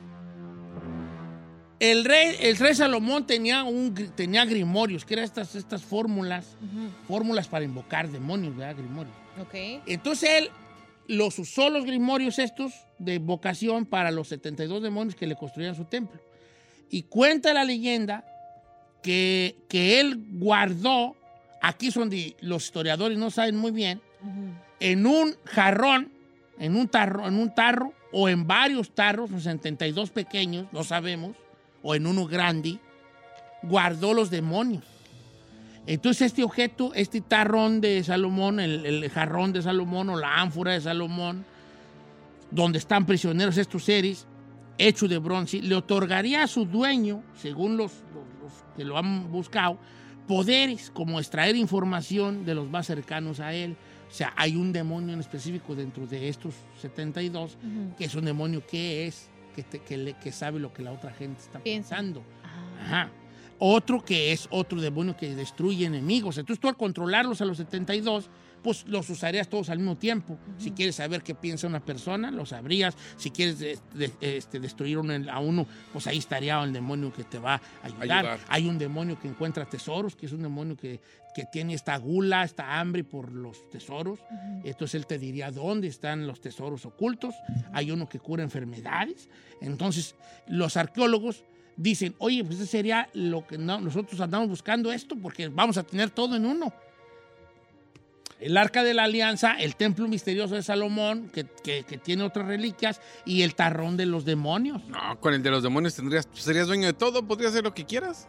el rey Salomón tenía grimorios, que eran estas fórmulas, fórmulas para invocar demonios, ¿verdad? Grimorios. Ok. Entonces él los usó, los grimorios estos, de invocación para los 72 demonios que le construían su templo. Y cuenta la leyenda que él guardó, aquí es donde los historiadores no saben muy bien, en un jarrón, en un tarro, o en varios tarros, los 72 pequeños, no sabemos, o en uno grande, guardó los demonios. Entonces este objeto, este tarrón de Salomón, el jarrón de Salomón o la ánfora de Salomón, donde están prisioneros estos seres, hecho de bronce, le otorgaría a su dueño, según los que lo han buscado, poderes como extraer información de los más cercanos a él. O sea, hay un demonio en específico dentro de estos 72, que es un demonio que es que sabe lo que la otra gente está pensando. Ajá. Otro que es otro demonio que destruye enemigos. Entonces tú al controlarlos a los 72, pues los usarías todos al mismo tiempo. Si quieres saber qué piensa una persona, lo sabrías. Si quieres destruir a uno, pues ahí estaría el demonio que te va a ayudar. Hay un demonio que encuentra tesoros, que es un demonio que tiene esta gula, esta hambre por los tesoros. Entonces él te diría dónde están los tesoros ocultos. Hay uno que cura enfermedades. Entonces los arqueólogos dicen, oye, pues eso sería lo que nosotros andamos buscando esto, porque vamos a tener todo en uno. El Arca de la Alianza, el Templo Misterioso de Salomón, que tiene otras reliquias, y el Tarrón de los Demonios. No, con el de los demonios serías dueño de todo, podrías hacer lo que quieras.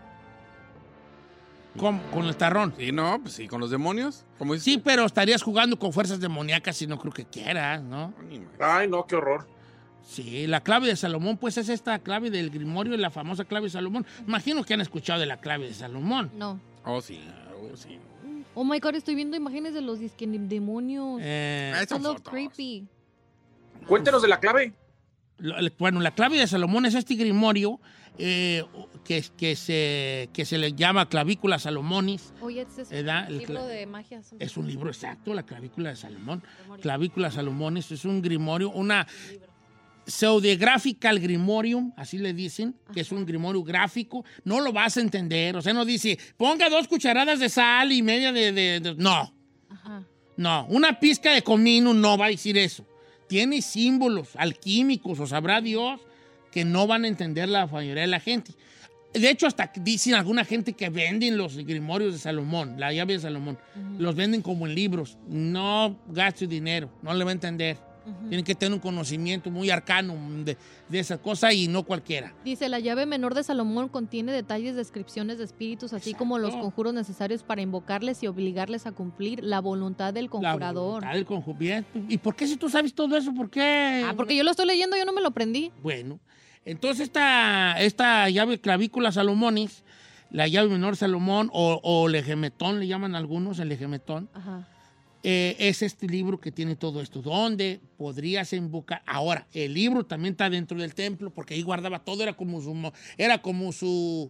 ¿Cómo? ¿Con el tarrón? Sí, no, pues sí, con los demonios. ¿Cómo sí, pero estarías jugando con fuerzas demoníacas y no creo que quieras, ¿no? Ay, no, qué horror. Sí, la clave de Salomón, pues es esta clave del Grimorio, la famosa clave de Salomón. Imagino que han escuchado de la clave de Salomón. No. Oh, sí, sí. Oh my God, estoy viendo imágenes de los demonios. Son fotos. Creepy. Cuéntenos de la clave. Bueno, la clave de Salomón es este grimorio que se le llama Clavícula Salomonis. Oye, es un libro de magia. Es un libro exacto, la Clavícula de Salomón. Clavícula Salomonis es un grimorio, una pseudographical grimorium, así le dicen, que es un grimorio gráfico. No lo vas a entender, o sea, no dice, ponga 2 cucharadas de sal y media de no. Ajá. No, una pizca de comino no va a decir eso. Tiene símbolos alquímicos, o sabrá Dios, que no van a entender la mayoría de la gente. De hecho, hasta dicen alguna gente que venden los grimorios de Salomón, la llave de Salomón, los venden como en libros. No gaste dinero, no le va a entender. Tienen que tener un conocimiento muy arcano de esa cosa y no cualquiera. Dice, la llave menor de Salomón contiene detalles, descripciones de espíritus, así como los conjuros necesarios para invocarles y obligarles a cumplir la voluntad del conjurador. La voluntad del conjurador. ¿Y por qué si tú sabes todo eso? ¿Por qué? Porque yo lo estoy leyendo, yo no me lo aprendí. Bueno, entonces esta llave clavícula Salomonis, la llave menor Salomón o legemetón, le llaman algunos, el legemetón. Ajá. Es este libro que tiene todo esto. ¿Dónde podrías invocar? Ahora, el libro también está dentro del templo, porque ahí guardaba todo, era como su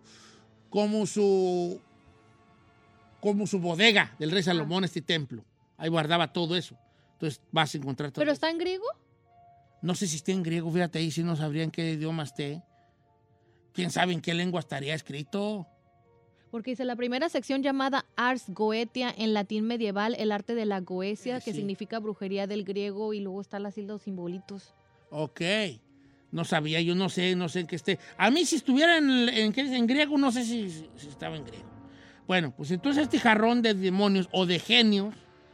bodega del rey Salomón, este templo. Ahí guardaba todo eso. Entonces vas a encontrar todo. ¿Pero está en griego? No sé si está en griego, fíjate ahí, si no sabría en qué idioma esté. ¿Quién sabe en qué lengua estaría escrito? Porque dice, la primera sección llamada Ars Goetia, en latín medieval, el arte de la Goecia, que significa brujería del griego, y luego están así los simbolitos. Ok. No sabía, yo no sé en qué esté. A mí si estuviera en griego, no sé si estaba en griego. Bueno, pues entonces este jarrón de demonios o de genios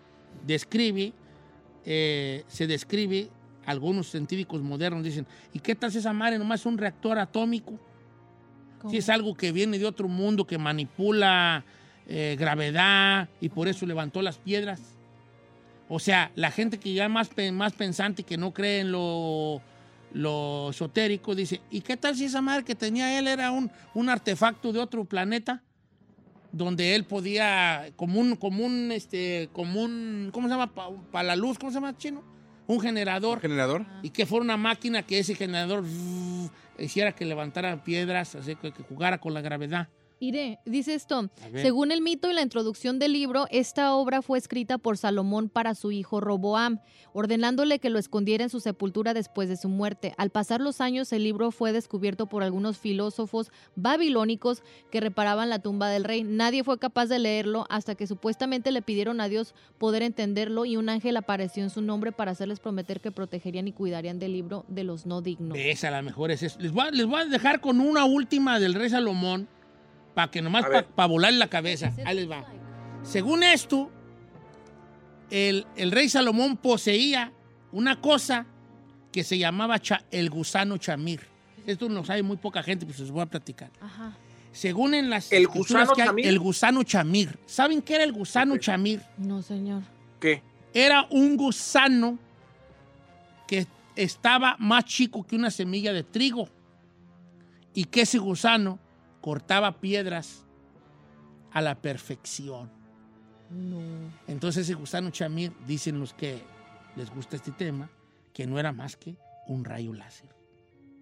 se describe, algunos científicos modernos dicen, ¿y qué tal si esa madre nomás es un reactor atómico? Si es algo que viene de otro mundo, que manipula gravedad y por eso levantó las piedras. O sea, la gente que ya más pensante, que no cree en lo esotérico, dice, ¿y qué tal si esa madre que tenía él era un artefacto de otro planeta? Donde él podía, como un ¿cómo se llama? Para la luz, ¿cómo se llama, chino? Un generador. ¿Generador? Y que fuera una máquina que ese generador hiciera que levantara piedras, así que jugara con la gravedad. Mire, dice esto, según el mito y la introducción del libro, esta obra fue escrita por Salomón para su hijo Roboam, ordenándole que lo escondiera en su sepultura después de su muerte. Al pasar los años, el libro fue descubierto por algunos filósofos babilónicos que reparaban la tumba del rey. Nadie fue capaz de leerlo hasta que supuestamente le pidieron a Dios poder entenderlo y un ángel apareció en su nombre para hacerles prometer que protegerían y cuidarían del libro de los no dignos. Esa a lo mejor es eso. Les voy a dejar con una última del rey Salomón, para que nomás para volarle la cabeza. Ahí les va. Según esto, el rey Salomón poseía una cosa que se llamaba el gusano chamir. Esto lo sabe muy poca gente, pues les voy a platicar. Ajá. Según en las ¿El gusano chamir? El gusano chamir. ¿Saben qué era el gusano chamir? No, señor. ¿Qué? Era un gusano que estaba más chico que una semilla de trigo. Y que ese gusano cortaba piedras a la perfección. No. Entonces ese gusano chamir, dicen los que les gusta este tema, que no era más que un rayo láser.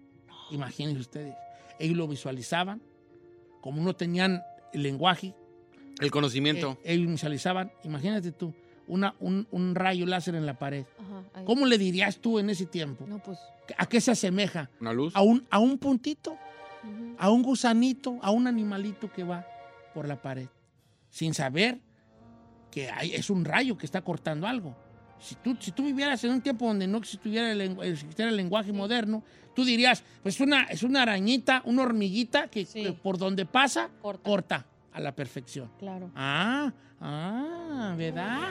Imagínense ustedes. Ellos lo visualizaban, como no tenían el lenguaje. El conocimiento. Ellos visualizaban, imagínate tú, un rayo láser en la pared. Ajá, ¿Cómo le dirías tú en ese tiempo? No, pues. ¿A qué se asemeja? Una luz. A un puntito, a un gusanito, a un animalito que va por la pared, sin saber que es un rayo que está cortando algo. Si tú vivieras en un tiempo donde no existiera el lenguaje moderno, tú dirías, pues es una arañita, una hormiguita que por donde pasa, corta a la perfección. Claro. ¿Verdad?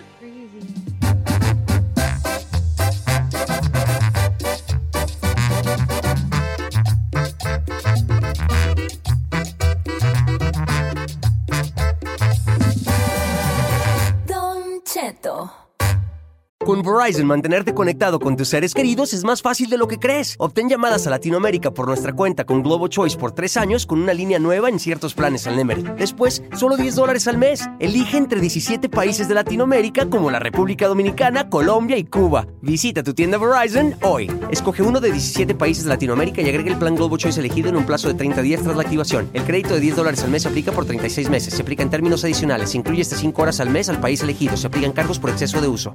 Don Cheto. Con Verizon, mantenerte conectado con tus seres queridos es más fácil de lo que crees. Obtén llamadas a Latinoamérica por nuestra cuenta con Globo Choice por 3 años con una línea nueva en ciertos planes al Nemery. Después, solo $10 al mes. Elige entre 17 países de Latinoamérica como la República Dominicana, Colombia y Cuba. Visita tu tienda Verizon hoy. Escoge uno de 17 países de Latinoamérica y agrega el plan Globo Choice elegido en un plazo de 30 días tras la activación. El crédito de $10 al mes se aplica por 36 meses. Se aplica en términos adicionales. Se incluye hasta 5 horas al mes al país elegido. Se aplican cargos por exceso de uso.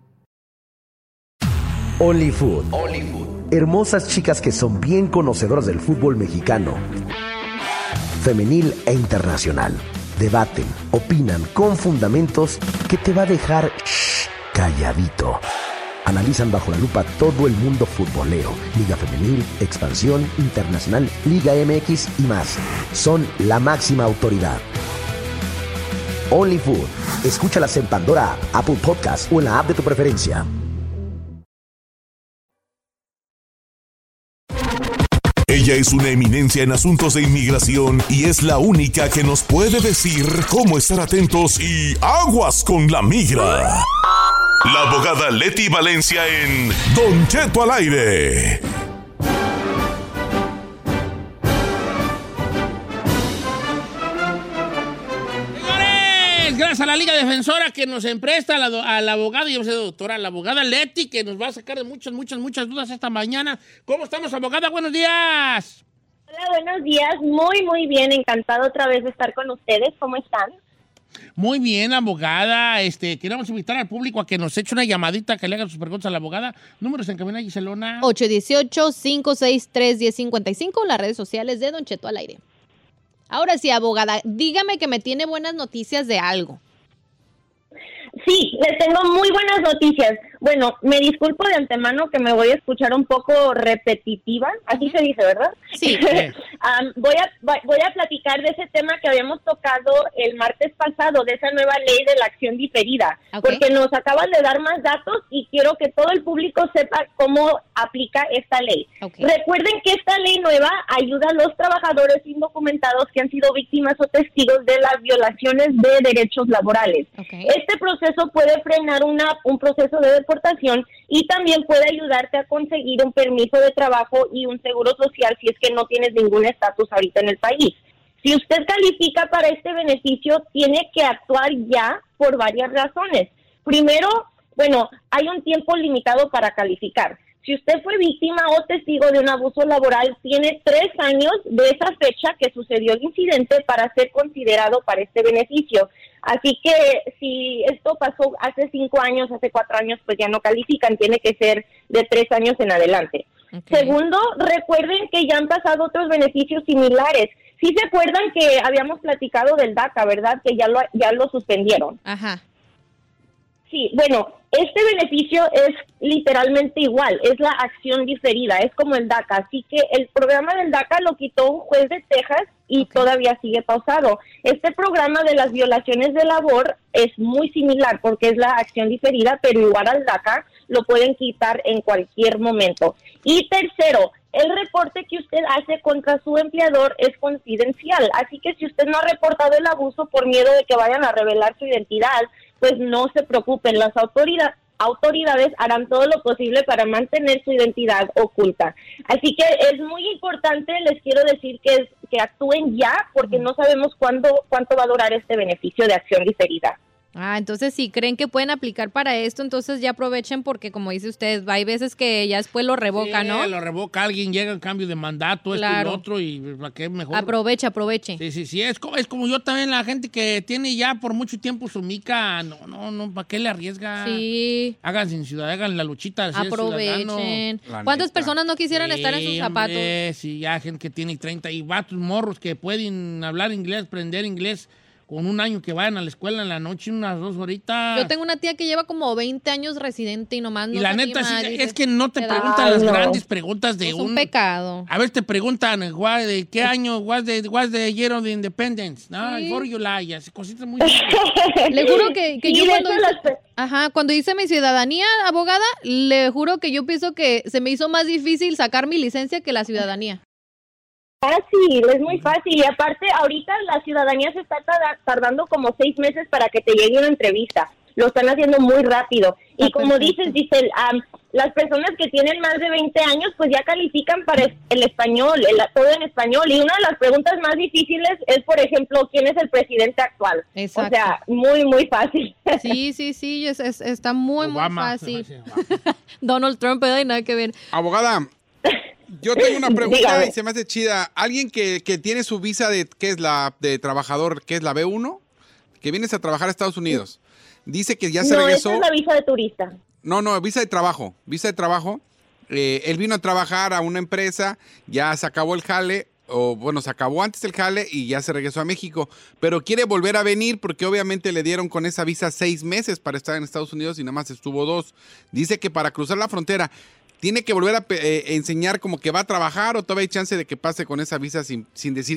Only Food. Hermosas chicas que son bien conocedoras del fútbol mexicano, femenil e internacional. Debaten, opinan con fundamentos que te va a dejar calladito. Analizan bajo la lupa todo el mundo futbolero, Liga Femenil, Expansión, Internacional, Liga MX y más. Son la máxima autoridad. Only Food. Escúchalas en Pandora, Apple Podcast o en la app de tu preferencia. Ella es una eminencia en asuntos de inmigración y es la única que nos puede decir cómo estar atentos y aguas con la migra. La abogada Leti Valencia en Don Cheto al aire. Gracias a la Liga Defensora que nos empresta a la abogada, yo no sé, doctora, la abogada Leti, que nos va a sacar de muchas dudas esta mañana. ¿Cómo estamos, abogada? Buenos días. Hola, buenos días. Muy bien. Encantado otra vez de estar con ustedes. ¿Cómo están? Muy bien, abogada. Queremos invitar al público a que nos eche una llamadita, que le hagan sus preguntas a la abogada. Números en cabina, Giselona. 818-563-1055, las redes sociales de Don Cheto al aire. Ahora sí, abogada, dígame que me tiene buenas noticias de algo. Sí, les tengo muy buenas noticias. Bueno, me disculpo de antemano que me voy a escuchar un poco repetitiva, así se dice, ¿verdad? Sí. Voy a platicar de ese tema que habíamos tocado el martes pasado, de esa nueva ley de la acción diferida, porque nos acaban de dar más datos y quiero que todo el público sepa cómo aplica esta ley. Recuerden que esta ley nueva ayuda a los trabajadores indocumentados que han sido víctimas o testigos de las violaciones de derechos laborales. Este proceso puede frenar un proceso de deportación y también puede ayudarte a conseguir un permiso de trabajo y un seguro social si es que no tienes ningún estatus ahorita en el país. Si usted califica para este beneficio, tiene que actuar ya por varias razones. Primero, hay un tiempo limitado para calificar. Si usted fue víctima o testigo de un abuso laboral, tiene 3 años de esa fecha que sucedió el incidente para ser considerado para este beneficio. Así que si esto pasó hace 5 años, hace 4 años, pues ya no califican, tiene que ser de 3 años en adelante. Segundo, recuerden que ya han pasado otros beneficios similares. Sí se acuerdan que habíamos platicado del DACA, ¿verdad? Que ya lo suspendieron. Ajá. Sí, este beneficio es literalmente igual, es la acción diferida, es como el DACA, así que el programa del DACA lo quitó un juez de Texas y todavía sigue pausado. Este programa de las violaciones de labor es muy similar porque es la acción diferida, pero igual al DACA lo pueden quitar en cualquier momento. Y tercero, el reporte que usted hace contra su empleador es confidencial, así que si usted no ha reportado el abuso por miedo de que vayan a revelar su identidad, pues no se preocupen, las autoridades harán todo lo posible para mantener su identidad oculta. Así que es muy importante, les quiero decir que actúen ya, porque no sabemos cuánto va a durar este beneficio de acción diferida. Entonces si creen que pueden aplicar para esto, entonces ya aprovechen porque como dice usted, hay veces que ya después lo revoca, sí, ¿no? Lo revoca alguien, llega en cambio de mandato, claro. Esto y lo otro, y ¿para qué mejor? Aproveche. Sí, es como yo también, la gente que tiene ya por mucho tiempo su mica, no, ¿para qué le arriesga? Sí. Háganse hagan la luchita. Aprovechen. ¿Cuántas personas no quisieran estar en sus zapatos? Sí, ya gente que tiene 30 y vatos morros que pueden hablar inglés, aprender inglés con un año que vayan a la escuela en la noche, unas 2 horitas. Yo tengo una tía que lleva como 20 años residente y nomás no. Y la neta, sí, es que no te preguntan las grandes preguntas de es un pecado. A ver, te preguntan, ¿de qué año was the year of the independence? No, Sí. for July, así cositas muy... Le juro que Sí, yo de cuando hecho, cuando hice mi ciudadanía, abogada, le juro que yo pienso que se me hizo más difícil sacar mi licencia que la ciudadanía. Fácil, es muy fácil. Y aparte, ahorita la ciudadanía se está tardando como 6 meses para que te llegue una entrevista. Lo están haciendo muy rápido. Y como dices, Giselle, las personas que tienen más de 20 años, pues ya califican para el español, todo en español. Y una de las preguntas más difíciles es, por ejemplo, ¿quién es el presidente actual? Exacto. O sea, muy, muy fácil. Sí, está muy, Obama, muy fácil. Donald Trump, no hay nada que ver. Abogada, yo tengo una pregunta Dígame. y se me hace chida. ¿Alguien que tiene su visa ¿qué es la de trabajador, qué es la B1? Que vienes a trabajar a Estados Unidos. Dice que ya se regresó. No, esa es la visa de turista. No, visa de trabajo. Visa de trabajo. Él vino a trabajar a una empresa, ya se acabó el jale, se acabó antes el jale y ya se regresó a México. Pero quiere volver a venir porque obviamente le dieron con esa visa 6 meses para estar en Estados Unidos y nada más estuvo 2. Dice que para cruzar la frontera tiene que volver a enseñar como que va a trabajar o todavía hay chance de que pase con esa visa sin decir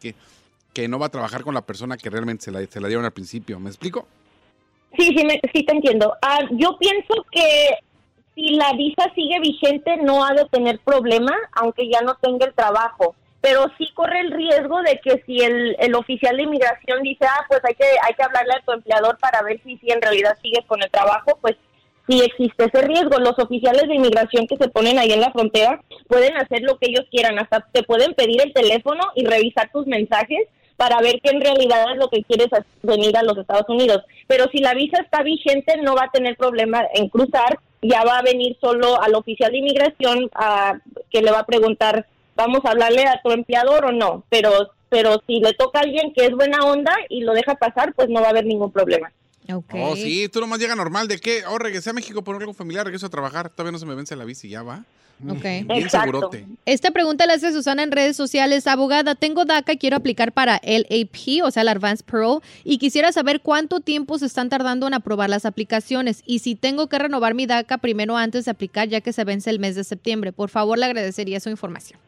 que no va a trabajar con la persona que realmente se la dieron al principio. ¿Me explico? Sí, te entiendo. Yo pienso que si la visa sigue vigente no ha de tener problema, aunque ya no tenga el trabajo. Pero sí corre el riesgo de que si el oficial de inmigración dice, pues hay que hablarle a tu empleador para ver si en realidad sigues con el trabajo, pues sí existe ese riesgo. Los oficiales de inmigración que se ponen ahí en la frontera pueden hacer lo que ellos quieran, hasta te pueden pedir el teléfono y revisar tus mensajes para ver que en realidad es lo que quieres venir a los Estados Unidos. Pero si la visa está vigente, no va a tener problema en cruzar, ya va a venir solo al oficial de inmigración que le va a preguntar, ¿vamos a hablarle a tu empleador o no? Pero si le toca a alguien que es buena onda y lo deja pasar, pues no va a haber ningún problema. Okay. Oh, sí, tú nomás llega normal. ¿De qué? Regresé a México por algo familiar, regreso a trabajar. Todavía no se me vence la visa y ya va. Okay. Bien segurote. Esta pregunta la hace Susana en redes sociales. Abogada, tengo DACA y quiero aplicar para el AP, o sea, el Advanced Parole, y quisiera saber cuánto tiempo se están tardando en aprobar las aplicaciones y si tengo que renovar mi DACA primero antes de aplicar, ya que se vence el mes de septiembre. Por favor, le agradecería su información.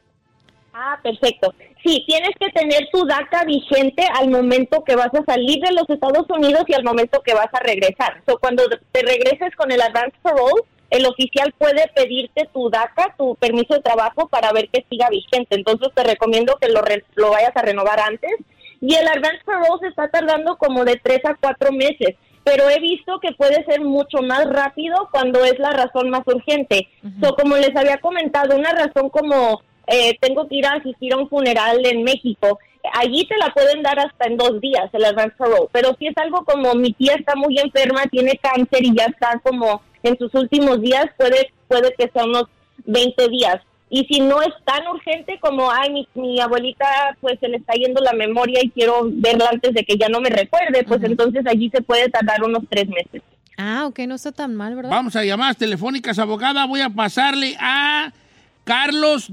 Perfecto. Sí, tienes que tener tu DACA vigente al momento que vas a salir de los Estados Unidos y al momento que vas a regresar. Cuando te regreses con el Advanced Parole, el oficial puede pedirte tu DACA, tu permiso de trabajo, para ver que siga vigente. Entonces te recomiendo que lo vayas a renovar antes. Y el Advanced Parole se está tardando como de 3 a 4 meses. Pero he visto que puede ser mucho más rápido cuando es la razón más urgente. Como les había comentado, una razón como tengo que ir a asistir a un funeral en México, allí te la pueden dar hasta en 2 días, el Advanced Parole. Pero si es algo como mi tía está muy enferma, tiene cáncer y ya está como en sus últimos días, puede que sea unos 20 días. Y si no es tan urgente como, mi abuelita pues se le está yendo la memoria y quiero verla antes de que ya no me recuerde, pues entonces allí se puede tardar unos 3 meses. Ok, no está tan mal, ¿verdad? Vamos a llamadas telefónicas, abogada. Voy a pasarle a Carlos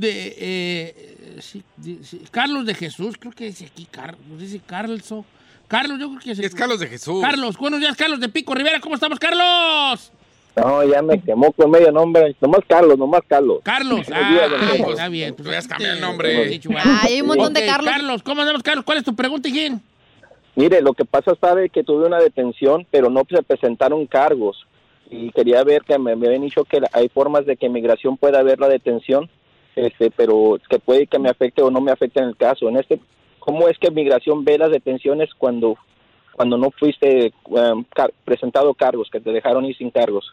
Carlos de Jesús, creo que dice aquí, dice Carlos, yo creo que es Carlos de Jesús. Carlos, buenos días, Carlos de Pico Rivera, ¿cómo estamos, Carlos? No, ya me quemó con medio nombre, nomás Carlos. Carlos, está bien. Pues ya cambié el nombre. Hay un montón de Carlos. Carlos, ¿cómo andamos, Carlos? ¿Cuál es tu pregunta, hijín? Mire, lo que pasa, sabe que tuve una detención, pero no se presentaron cargos. Y quería ver que me habían dicho que hay formas de que migración pueda ver la detención, pero que puede que me afecte o no me afecte en el caso. ¿Cómo es que migración ve las detenciones cuando no fuiste presentado cargos, que te dejaron ir sin cargos?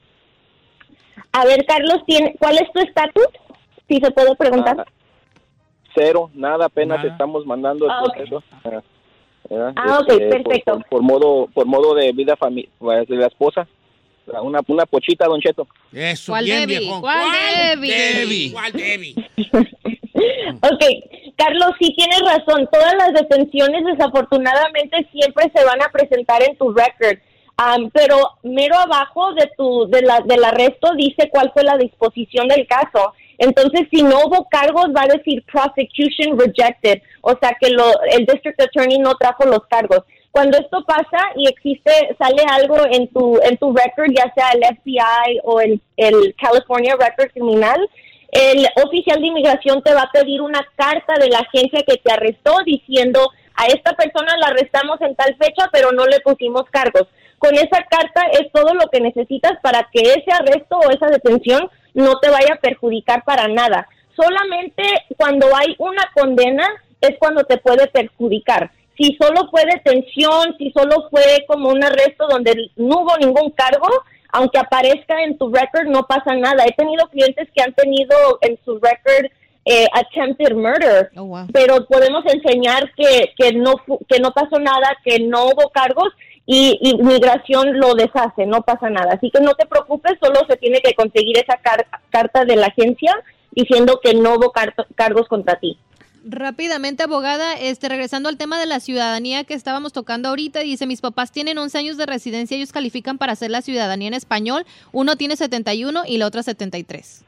A ver, Carlos, ¿cuál es tu estatus? Si se puede preguntar. 0, nada, apenas estamos mandando el proceso. ¿verdad? Ok, perfecto. Por modo de vida de la esposa. Una pochita, Don Cheto. Eso, ¿Cuál bien, Debbie? viejón. ¿Cuál Debbie? ¿Cuál Debbie? Ok, Carlos, sí tienes razón. Todas las detenciones desafortunadamente siempre se van a presentar en tu record. Pero mero abajo del arresto dice cuál fue la disposición del caso. Entonces, si no hubo cargos, va a decir prosecution rejected. O sea, que el district attorney no trajo los cargos. Cuando esto pasa y sale algo en tu record, ya sea el FBI o el California Record Criminal, el oficial de inmigración te va a pedir una carta de la agencia que te arrestó diciendo a esta persona la arrestamos en tal fecha, pero no le pusimos cargos. Con esa carta es todo lo que necesitas para que ese arresto o esa detención no te vaya a perjudicar para nada. Solamente cuando hay una condena es cuando te puede perjudicar. Si solo fue detención, si solo fue como un arresto donde no hubo ningún cargo, aunque aparezca en tu record, no pasa nada. He tenido clientes que han tenido en su record attempted murder, pero podemos enseñar que no pasó nada, que no hubo cargos, y inmigración lo deshace, no pasa nada. Así que no te preocupes, solo se tiene que conseguir esa carta de la agencia diciendo que no hubo cargos contra ti. Rápidamente, abogada, regresando al tema de la ciudadanía que estábamos tocando ahorita, dice, mis papás tienen 11 años de residencia, ellos califican para hacer la ciudadanía en español, uno tiene 71 y la otra 73.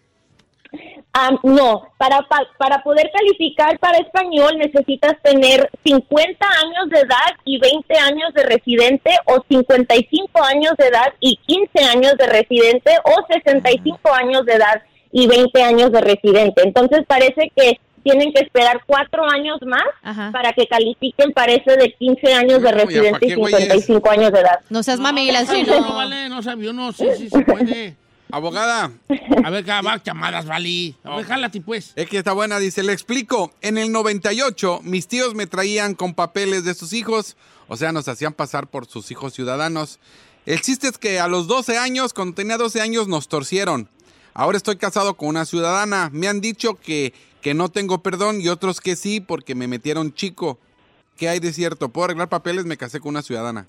No, para poder calificar para español necesitas tener 50 años de edad y 20 años de residente, o 55 años de edad y 15 años de residente, o 65 años de edad y 20 años de residente. Entonces parece que tienen que esperar 4 años más para que califiquen para ese de 15 años de residente y 55 años de edad. No seas mamila, si no vale, no sabía, no, sí se puede. Abogada. A ver, va, llamadas, Vali. A ver, jálate, pues. Es que está buena, dice, le explico. En el 98, mis tíos me traían con papeles de sus hijos, o sea, nos hacían pasar por sus hijos ciudadanos. El chiste es que a los 12 años, cuando tenía 12 años, nos torcieron. Ahora estoy casado con una ciudadana. Me han dicho que no tengo perdón y otros que sí porque me metieron chico. ¿Qué hay de cierto? ¿Puedo arreglar papeles? Me casé con una ciudadana.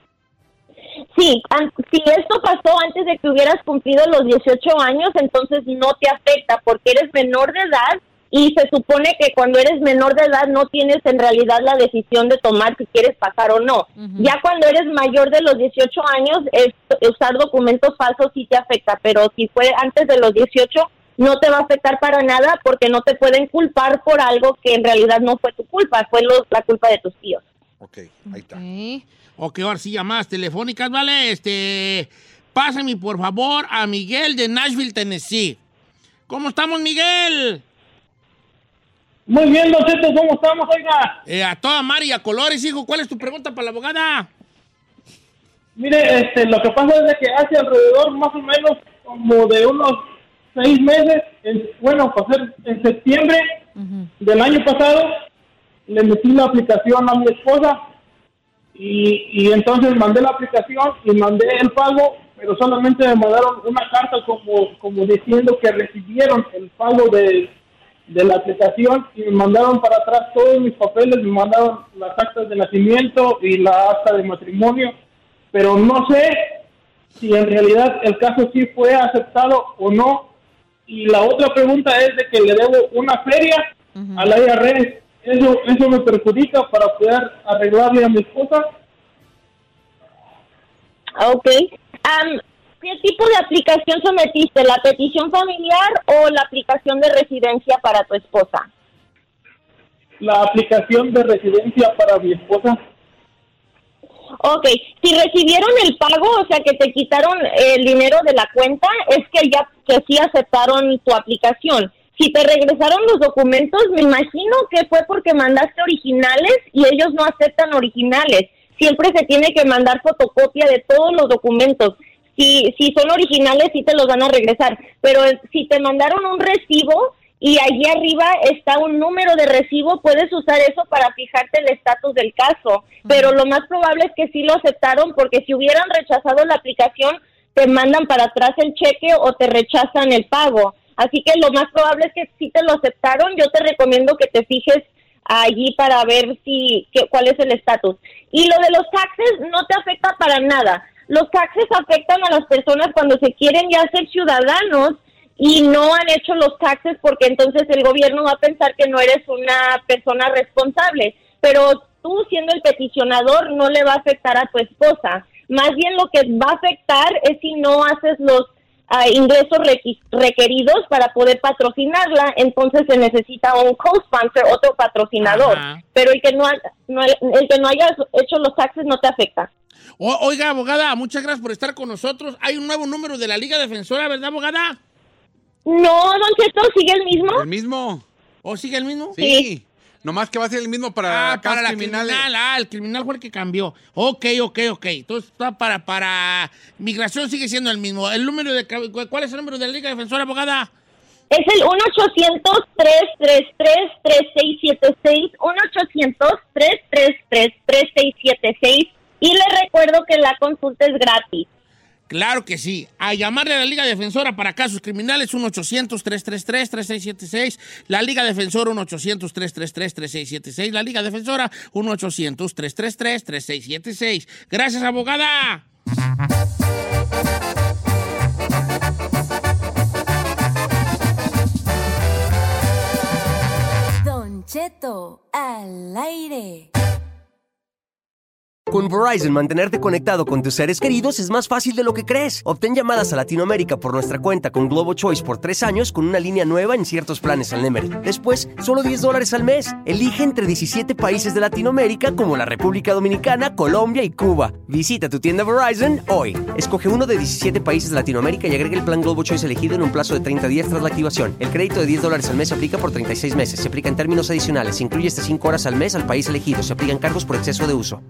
Sí, si esto pasó antes de que hubieras cumplido los 18 años, entonces no te afecta porque eres menor de edad y se supone que cuando eres menor de edad no tienes en realidad la decisión de tomar si quieres pasar o no. Ya cuando eres mayor de los 18 años, usar documentos falsos sí te afecta, pero si fue antes de los 18 no te va a afectar para nada porque no te pueden culpar por algo que en realidad no fue tu culpa, fue la culpa de tus tíos. Ok, ahí está. Ok, ahora sí, llamadas telefónicas, ¿vale? Pásame, por favor, a Miguel de Nashville, Tennessee. ¿Cómo estamos, Miguel? Muy bien, Don Cheto, ¿cómo estamos, oiga? A toda mar y a colores, hijo. ¿Cuál es tu pregunta para la abogada? Mire, lo que pasa es de que hace alrededor, más o menos, como de unos 6 meses, en septiembre del año pasado, le metí la aplicación a mi esposa y entonces mandé la aplicación y mandé el pago, pero solamente me mandaron una carta como diciendo que recibieron el pago de la aplicación y me mandaron para atrás todos mis papeles, me mandaron las actas de nacimiento y la acta de matrimonio, pero no sé si en realidad el caso sí fue aceptado o no. Y la otra pregunta es de que le debo una feria a la IRS. ¿Eso me perjudica para poder arreglarle a mi esposa? Ok. ¿Qué tipo de aplicación sometiste? ¿La petición familiar o la aplicación de residencia para tu esposa? La aplicación de residencia para mi esposa. Ok, si recibieron el pago, o sea que te quitaron el dinero de la cuenta, es que sí aceptaron tu aplicación. Si te regresaron los documentos, me imagino que fue porque mandaste originales y ellos no aceptan originales. Siempre se tiene que mandar fotocopia de todos los documentos. Si son originales, sí te los van a regresar. Pero si te mandaron un recibo y allí arriba está un número de recibo, puedes usar eso para fijarte el estatus del caso. Pero lo más probable es que sí lo aceptaron, porque si hubieran rechazado la aplicación, te mandan para atrás el cheque o te rechazan el pago. Así que lo más probable es que sí te lo aceptaron. Yo te recomiendo que te fijes allí para ver cuál es el estatus. Y lo de los taxes no te afecta para nada. Los taxes afectan a las personas cuando se quieren ya ser ciudadanos y no han hecho los taxes, porque entonces el gobierno va a pensar que no eres una persona responsable. Pero tú, siendo el peticionador, no le va a afectar a tu esposa. Más bien lo que va a afectar es si no haces los ingresos requeridos para poder patrocinarla, entonces se necesita un co-sponsor, otro patrocinador. Ajá. Pero el que no haya hecho los taxes no te afecta. Oiga, abogada, muchas gracias por estar con nosotros. Hay un nuevo número de la Liga Defensora, ¿verdad, abogada? No, don Cheto, ¿sigue el mismo? ¿El mismo? ¿O sigue el mismo? Sí. Nomás que va a ser el mismo para la criminal. El criminal fue el que cambió. Ok. Entonces, para migración sigue siendo el mismo. ¿Cuál es el número de la Liga Defensora, abogada? Es el 1-800-333-3676. 1-800-333-3676. Y le recuerdo que la consulta es gratis. Claro que sí. A llamarle a la Liga Defensora para casos criminales, 1-800-333-3676. La Liga Defensora, 1-800-333-3676. La Liga Defensora, 1-800-333-3676. Gracias, abogada. Don Cheto, al aire. Con Verizon, mantenerte conectado con tus seres queridos es más fácil de lo que crees. Obtén llamadas a Latinoamérica por nuestra cuenta con Globo Choice por 3 años con una línea nueva en ciertos planes al Nemery. Después, solo $10 al mes. Elige entre 17 países de Latinoamérica como la República Dominicana, Colombia y Cuba. Visita tu tienda Verizon hoy. Escoge uno de 17 países de Latinoamérica y agrega el plan Globo Choice elegido en un plazo de 30 días tras la activación. El crédito de $10 al mes se aplica por 36 meses. Se aplica en términos adicionales. Se incluye hasta 5 horas al mes al país elegido. Se aplican cargos por exceso de uso.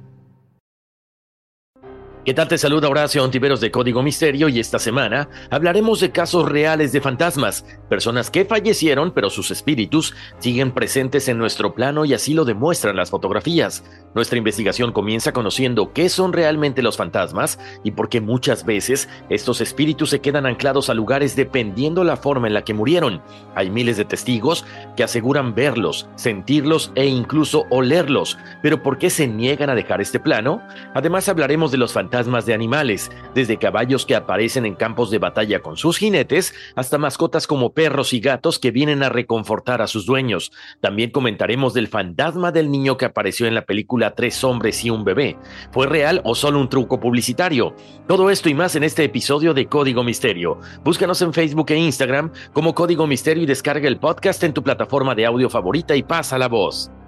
¿Qué tal? Te saluda Horacio Ontiveros de Código Misterio y esta semana hablaremos de casos reales de fantasmas, personas que fallecieron pero sus espíritus siguen presentes en nuestro plano y así lo demuestran las fotografías. Nuestra investigación comienza conociendo qué son realmente los fantasmas y por qué muchas veces estos espíritus se quedan anclados a lugares dependiendo la forma en la que murieron. Hay miles de testigos que aseguran verlos, sentirlos e incluso olerlos, pero ¿por qué se niegan a dejar este plano? Además hablaremos de los fantasmas de animales, desde caballos que aparecen en campos de batalla con sus jinetes, hasta mascotas como perros y gatos que vienen a reconfortar a sus dueños. También comentaremos del fantasma del niño que apareció en la película 3 hombres y un bebé. ¿Fue real o solo un truco publicitario? Todo esto y más en este episodio de Código Misterio. Búscanos en Facebook e Instagram como Código Misterio y descarga el podcast en tu plataforma de audio favorita y pasa la voz.